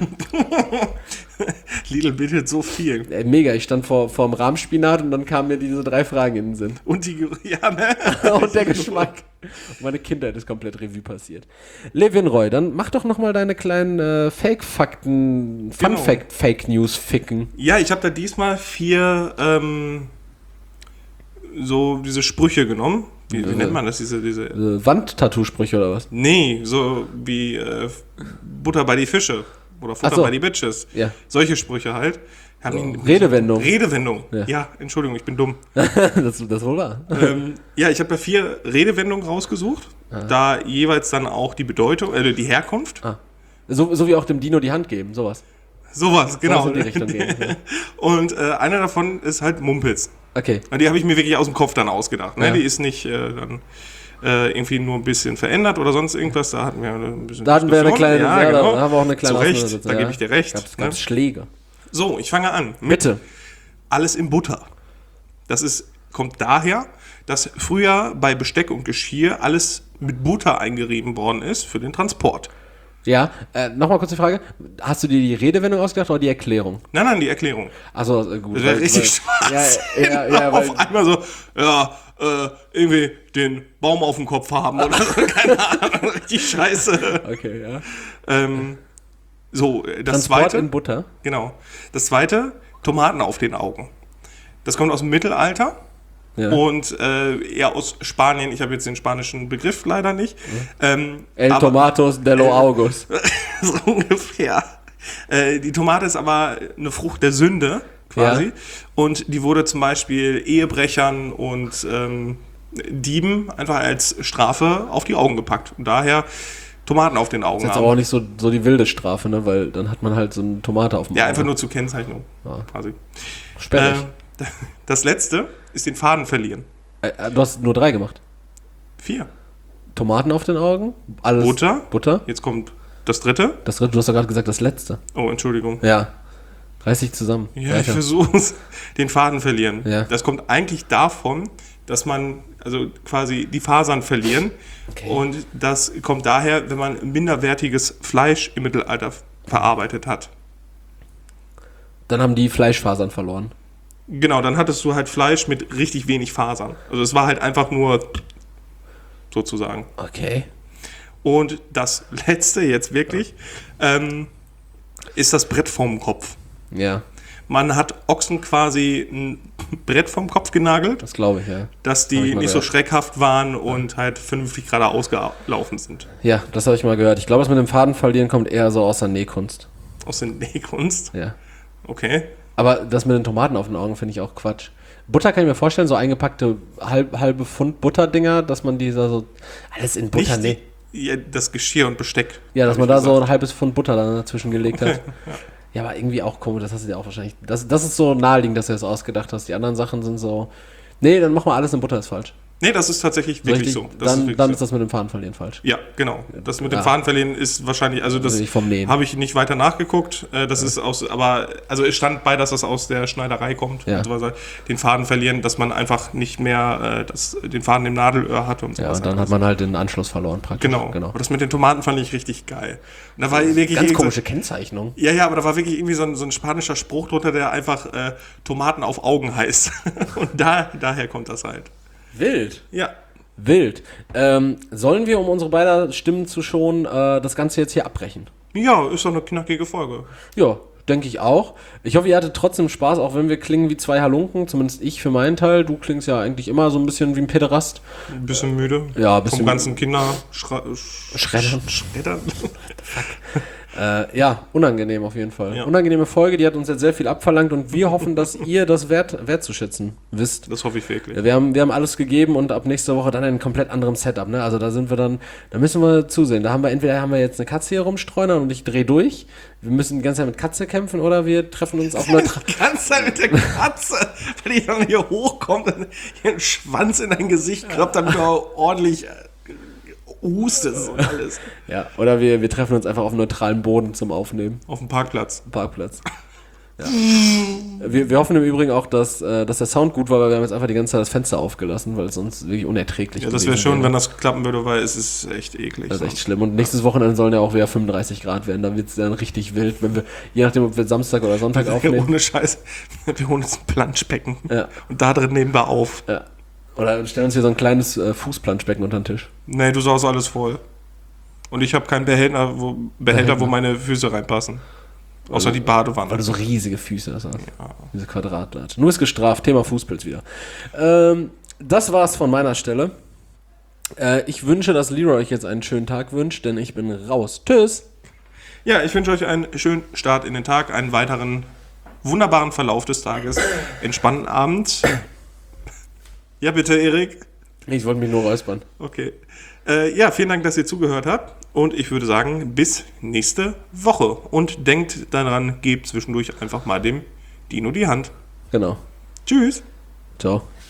[SPEAKER 1] Lidl bietet so viel.
[SPEAKER 2] Ey, mega, ich stand vor, vor dem Rahmspinat und dann kamen mir diese drei Fragen in den Sinn.
[SPEAKER 1] Und die, ja, ne?
[SPEAKER 2] Und der Geschmack. Und meine Kindheit ist komplett Revue passiert. Levin Roy, dann mach doch nochmal deine kleinen äh, Fake-Fakten,
[SPEAKER 1] Genau.
[SPEAKER 2] Fun-Fact-Fake-News ficken.
[SPEAKER 1] Ja, ich habe da diesmal vier ähm, so diese Sprüche genommen. Wie, wie
[SPEAKER 2] Äh.
[SPEAKER 1] nennt man das? Diese, diese
[SPEAKER 2] Äh, Wandtattoo-Sprüche oder was?
[SPEAKER 1] Nee, so wie äh, Butter bei die Fische oder Futter
[SPEAKER 2] Ach so.
[SPEAKER 1] bei die Bitches.
[SPEAKER 2] Ja.
[SPEAKER 1] Solche Sprüche halt. Haben ihn-
[SPEAKER 2] Redewendung.
[SPEAKER 1] Redewendung.
[SPEAKER 2] Ja.
[SPEAKER 1] Ja. Entschuldigung, ich bin dumm.
[SPEAKER 2] das, das wohl wahr.
[SPEAKER 1] ähm, ja, ich habe da vier Redewendungen rausgesucht. Da jeweils dann auch die Bedeutung, äh, die Herkunft.
[SPEAKER 2] Ah. So, so wie auch dem Dino die Hand geben, sowas.
[SPEAKER 1] Sowas, genau.
[SPEAKER 2] Sowas in die Richtung gehen, ja.
[SPEAKER 1] Und äh, einer davon ist halt Mumpitz.
[SPEAKER 2] Okay.
[SPEAKER 1] Und die habe ich mir wirklich aus dem Kopf dann ausgedacht. Ne?
[SPEAKER 2] Ja.
[SPEAKER 1] Die ist nicht äh, dann äh, irgendwie nur ein bisschen verändert oder sonst irgendwas. Da hatten wir ein bisschen
[SPEAKER 2] Da hatten wir eine
[SPEAKER 1] Diskussion.
[SPEAKER 2] kleine,
[SPEAKER 1] ja,
[SPEAKER 2] ja,
[SPEAKER 1] genau.
[SPEAKER 2] da haben wir auch eine kleine
[SPEAKER 1] Zu Recht,
[SPEAKER 2] Auseinandersetzung,
[SPEAKER 1] da
[SPEAKER 2] ja.
[SPEAKER 1] gebe ich dir recht.
[SPEAKER 2] Gab's,
[SPEAKER 1] ne?
[SPEAKER 2] gab's Schläge.
[SPEAKER 1] So, ich fange an. Mit
[SPEAKER 2] Bitte.
[SPEAKER 1] Alles in Butter. Das ist, kommt daher, dass früher bei Besteck und Geschirr alles mit Butter eingerieben worden ist für den Transport.
[SPEAKER 2] Ja, äh, nochmal kurz die Frage. Hast du dir die Redewendung ausgedacht oder die Erklärung?
[SPEAKER 1] Nein, nein, die Erklärung.
[SPEAKER 2] Also äh, gut.
[SPEAKER 1] Das wäre
[SPEAKER 2] weil-
[SPEAKER 1] richtig
[SPEAKER 2] weil-
[SPEAKER 1] Spaß.
[SPEAKER 2] Ja, ja, ja, weil,
[SPEAKER 1] Auf einmal so, ja, äh, irgendwie den Baum auf dem Kopf haben oder so, keine Ahnung, richtig scheiße.
[SPEAKER 2] okay, ja.
[SPEAKER 1] Ähm, so, äh, das
[SPEAKER 2] Transport
[SPEAKER 1] zweite,
[SPEAKER 2] in Butter.
[SPEAKER 1] genau, das zweite, Tomaten auf den Augen. Das kommt aus dem Mittelalter
[SPEAKER 2] Ja.
[SPEAKER 1] und äh, eher aus Spanien. Ich habe jetzt den spanischen Begriff leider nicht. Ähm,
[SPEAKER 2] El
[SPEAKER 1] aber-
[SPEAKER 2] Tomatos de los August.
[SPEAKER 1] so ungefähr. Äh, die Tomate ist aber eine Frucht der Sünde, quasi.
[SPEAKER 2] Ja.
[SPEAKER 1] Und die wurde zum Beispiel Ehebrechern und ähm, Dieben einfach als Strafe auf die Augen gepackt. Und daher Tomaten auf den Augen
[SPEAKER 2] Das ist jetzt
[SPEAKER 1] haben.
[SPEAKER 2] aber auch nicht so, so die wilde Strafe, ne? Weil dann hat man halt so eine Tomate auf dem
[SPEAKER 1] Ja,
[SPEAKER 2] Auge.
[SPEAKER 1] einfach nur zur Kennzeichnung,
[SPEAKER 2] Ja.
[SPEAKER 1] quasi.
[SPEAKER 2] Sperrig.
[SPEAKER 1] Äh, das letzte ist den Faden verlieren.
[SPEAKER 2] Äh, äh, du hast nur drei gemacht.
[SPEAKER 1] Vier.
[SPEAKER 2] Tomaten auf den Augen. Alles
[SPEAKER 1] Butter.
[SPEAKER 2] Butter.
[SPEAKER 1] Jetzt kommt das dritte.
[SPEAKER 2] Das dritte, du hast doch gerade gesagt, das letzte.
[SPEAKER 1] Oh, Entschuldigung.
[SPEAKER 2] Ja. Reiß dich zusammen.
[SPEAKER 1] Ja, ich
[SPEAKER 2] Weiter.
[SPEAKER 1] versuche es. Den Faden verlieren.
[SPEAKER 2] Ja.
[SPEAKER 1] Das kommt eigentlich davon, dass man, also quasi die Fasern verlieren.
[SPEAKER 2] Okay.
[SPEAKER 1] Und das kommt daher, wenn man minderwertiges Fleisch im Mittelalter verarbeitet hat.
[SPEAKER 2] Dann haben die Fleischfasern verloren.
[SPEAKER 1] Genau, dann hattest du halt Fleisch mit richtig wenig Fasern. Also es war halt einfach nur sozusagen.
[SPEAKER 2] Okay.
[SPEAKER 1] Und das letzte jetzt wirklich ähm, ist das Brett vorm Kopf.
[SPEAKER 2] Ja,
[SPEAKER 1] Man hat Ochsen quasi ein Brett vom Kopf genagelt,
[SPEAKER 2] das glaube ich, ja.
[SPEAKER 1] dass
[SPEAKER 2] Hab
[SPEAKER 1] die
[SPEAKER 2] ich mal
[SPEAKER 1] nicht so
[SPEAKER 2] gehört.
[SPEAKER 1] schreckhaft waren und halt vernünftig gerade ausgelaufen sind.
[SPEAKER 2] Ja, das habe ich mal gehört. Ich glaube, das mit dem Faden verlieren kommt eher so aus der Nähkunst.
[SPEAKER 1] Aus der Nähkunst.
[SPEAKER 2] Ja.
[SPEAKER 1] Okay.
[SPEAKER 2] Aber das mit den Tomaten auf den Augen finde ich auch Quatsch. Butter kann ich mir vorstellen, so eingepackte halb, halbe Pfund Butterdinger, dass man dieser so alles in Butter
[SPEAKER 1] Nicht
[SPEAKER 2] näht.
[SPEAKER 1] die, ja, das Geschirr und Besteck.
[SPEAKER 2] Ja, dass
[SPEAKER 1] hab
[SPEAKER 2] man
[SPEAKER 1] ich
[SPEAKER 2] da
[SPEAKER 1] gesagt.
[SPEAKER 2] so ein halbes Pfund Butter dann dazwischen gelegt
[SPEAKER 1] Okay,
[SPEAKER 2] hat. Ja, aber irgendwie auch komisch, das hast du dir auch wahrscheinlich. Das, das ist so naheliegend, dass du das ausgedacht hast. Die anderen Sachen sind so. Nee, dann mach mal alles in Butter, ist falsch.
[SPEAKER 1] Nee, das ist tatsächlich wirklich
[SPEAKER 2] Richtig,
[SPEAKER 1] so. Das
[SPEAKER 2] dann,
[SPEAKER 1] ist wirklich
[SPEAKER 2] dann
[SPEAKER 1] so.
[SPEAKER 2] ist das mit dem Fadenverlieren falsch.
[SPEAKER 1] Ja, genau. Das mit dem
[SPEAKER 2] Ja.
[SPEAKER 1] Fadenverlieren ist wahrscheinlich, also das
[SPEAKER 2] Also nicht vom Nähen.
[SPEAKER 1] habe ich nicht weiter nachgeguckt. Äh, Das ist aus, aber also es stand bei, dass das aus der Schneiderei kommt.
[SPEAKER 2] Ja.
[SPEAKER 1] Und so weiter. Den Faden verlieren, dass man einfach nicht mehr äh, das, den Faden im Nadelöhr hat und
[SPEAKER 2] Ja,
[SPEAKER 1] sowas.
[SPEAKER 2] und dann hat man halt den Anschluss verloren praktisch.
[SPEAKER 1] Genau.
[SPEAKER 2] genau.
[SPEAKER 1] Und das mit den Tomaten fand ich richtig geil. Und da war wirklich
[SPEAKER 2] Ganz
[SPEAKER 1] irgend so-
[SPEAKER 2] komische Kennzeichnung.
[SPEAKER 1] Ja, ja, aber da war wirklich irgendwie so ein, so ein spanischer Spruch drunter, der einfach äh, Tomaten auf Augen heißt. Und da, daher kommt das halt.
[SPEAKER 2] Wild.
[SPEAKER 1] Ja.
[SPEAKER 2] Wild. Ähm, sollen wir, um unsere beiden Stimmen zu schonen, äh, das Ganze jetzt hier abbrechen?
[SPEAKER 1] Ja, ist doch eine knackige Folge.
[SPEAKER 2] Ja, denke ich auch. Ich hoffe, ihr hattet trotzdem Spaß, auch wenn wir klingen wie zwei Halunken. Zumindest ich für meinen Teil. Du klingst ja eigentlich immer so ein bisschen wie ein Pederast.
[SPEAKER 1] Ein bisschen müde.
[SPEAKER 2] Ja, ein bisschen
[SPEAKER 1] Vom ganzen Kinder Schra
[SPEAKER 2] Schreddern.
[SPEAKER 1] Schreddern.
[SPEAKER 2] Äh, ja, unangenehm auf jeden Fall.
[SPEAKER 1] Ja.
[SPEAKER 2] Unangenehme Folge, die hat uns jetzt sehr viel abverlangt und wir hoffen, dass ihr das wert, wertzuschätzen wisst.
[SPEAKER 1] Das hoffe ich wirklich.
[SPEAKER 2] Wir haben, wir haben alles gegeben und ab nächster Woche dann in einem komplett anderem Setup, ne? Also da sind wir dann, da müssen wir zusehen. Da haben wir entweder haben wir jetzt eine Katze hier rumstreunern und ich dreh durch. Wir müssen die ganze Zeit mit Katze kämpfen oder wir treffen uns auf neutral.
[SPEAKER 1] Die ganze Zeit mit der Katze, weil die dann hier hochkommt und ihren Schwanz in dein Gesicht kloppt, damit du auch ordentlich äh, hustest und alles.
[SPEAKER 2] Ja, oder wir, wir treffen uns einfach auf neutralem Boden zum Aufnehmen.
[SPEAKER 1] Auf dem Parkplatz.
[SPEAKER 2] Parkplatz. Ja. Wir, wir hoffen im Übrigen auch, dass, äh, dass der Sound gut war, weil wir haben jetzt einfach die ganze Zeit das Fenster aufgelassen, weil es sonst wirklich unerträglich
[SPEAKER 1] Ja, das wäre schön, wenn das klappen würde, weil es ist echt eklig.
[SPEAKER 2] Das ist echt schlimm. Und nächstes Wochenende sollen ja auch wieder fünfunddreißig Grad werden. Da wird es dann richtig wild, wenn wir, je nachdem, ob wir Samstag oder Sonntag aufnehmen.
[SPEAKER 1] Ohne Scheiß. Wir holen uns ein Planschbecken.
[SPEAKER 2] Ja.
[SPEAKER 1] Und da drin nehmen wir auf.
[SPEAKER 2] Ja. Oder stellen uns hier so ein kleines äh, Fußplanschbecken unter den Tisch.
[SPEAKER 1] Nee, du saust alles voll. Und ich habe keinen Behälter, wo, Behälter, wo meine Füße reinpassen. Außer die Badewanne.
[SPEAKER 2] Weil du so riesige Füße hast.
[SPEAKER 1] Ja.
[SPEAKER 2] Diese Quadratlatte. Nur ist gestraft. Thema Fußpilz wieder. Ähm, das war's von meiner Stelle. Äh, ich wünsche, dass Leroy euch jetzt einen schönen Tag wünscht, denn ich bin raus. Tschüss.
[SPEAKER 1] Ja, ich wünsche euch einen schönen Start in den Tag, einen weiteren wunderbaren Verlauf des Tages, entspannten Abend. Ja, bitte, Erik.
[SPEAKER 2] Ich wollte mich nur räuspern.
[SPEAKER 1] Okay. Äh, ja, vielen Dank, dass ihr zugehört habt. Und ich würde sagen, bis nächste Woche. Und denkt daran, gebt zwischendurch einfach mal dem Dino die Hand.
[SPEAKER 2] Genau.
[SPEAKER 1] Tschüss.
[SPEAKER 2] Ciao.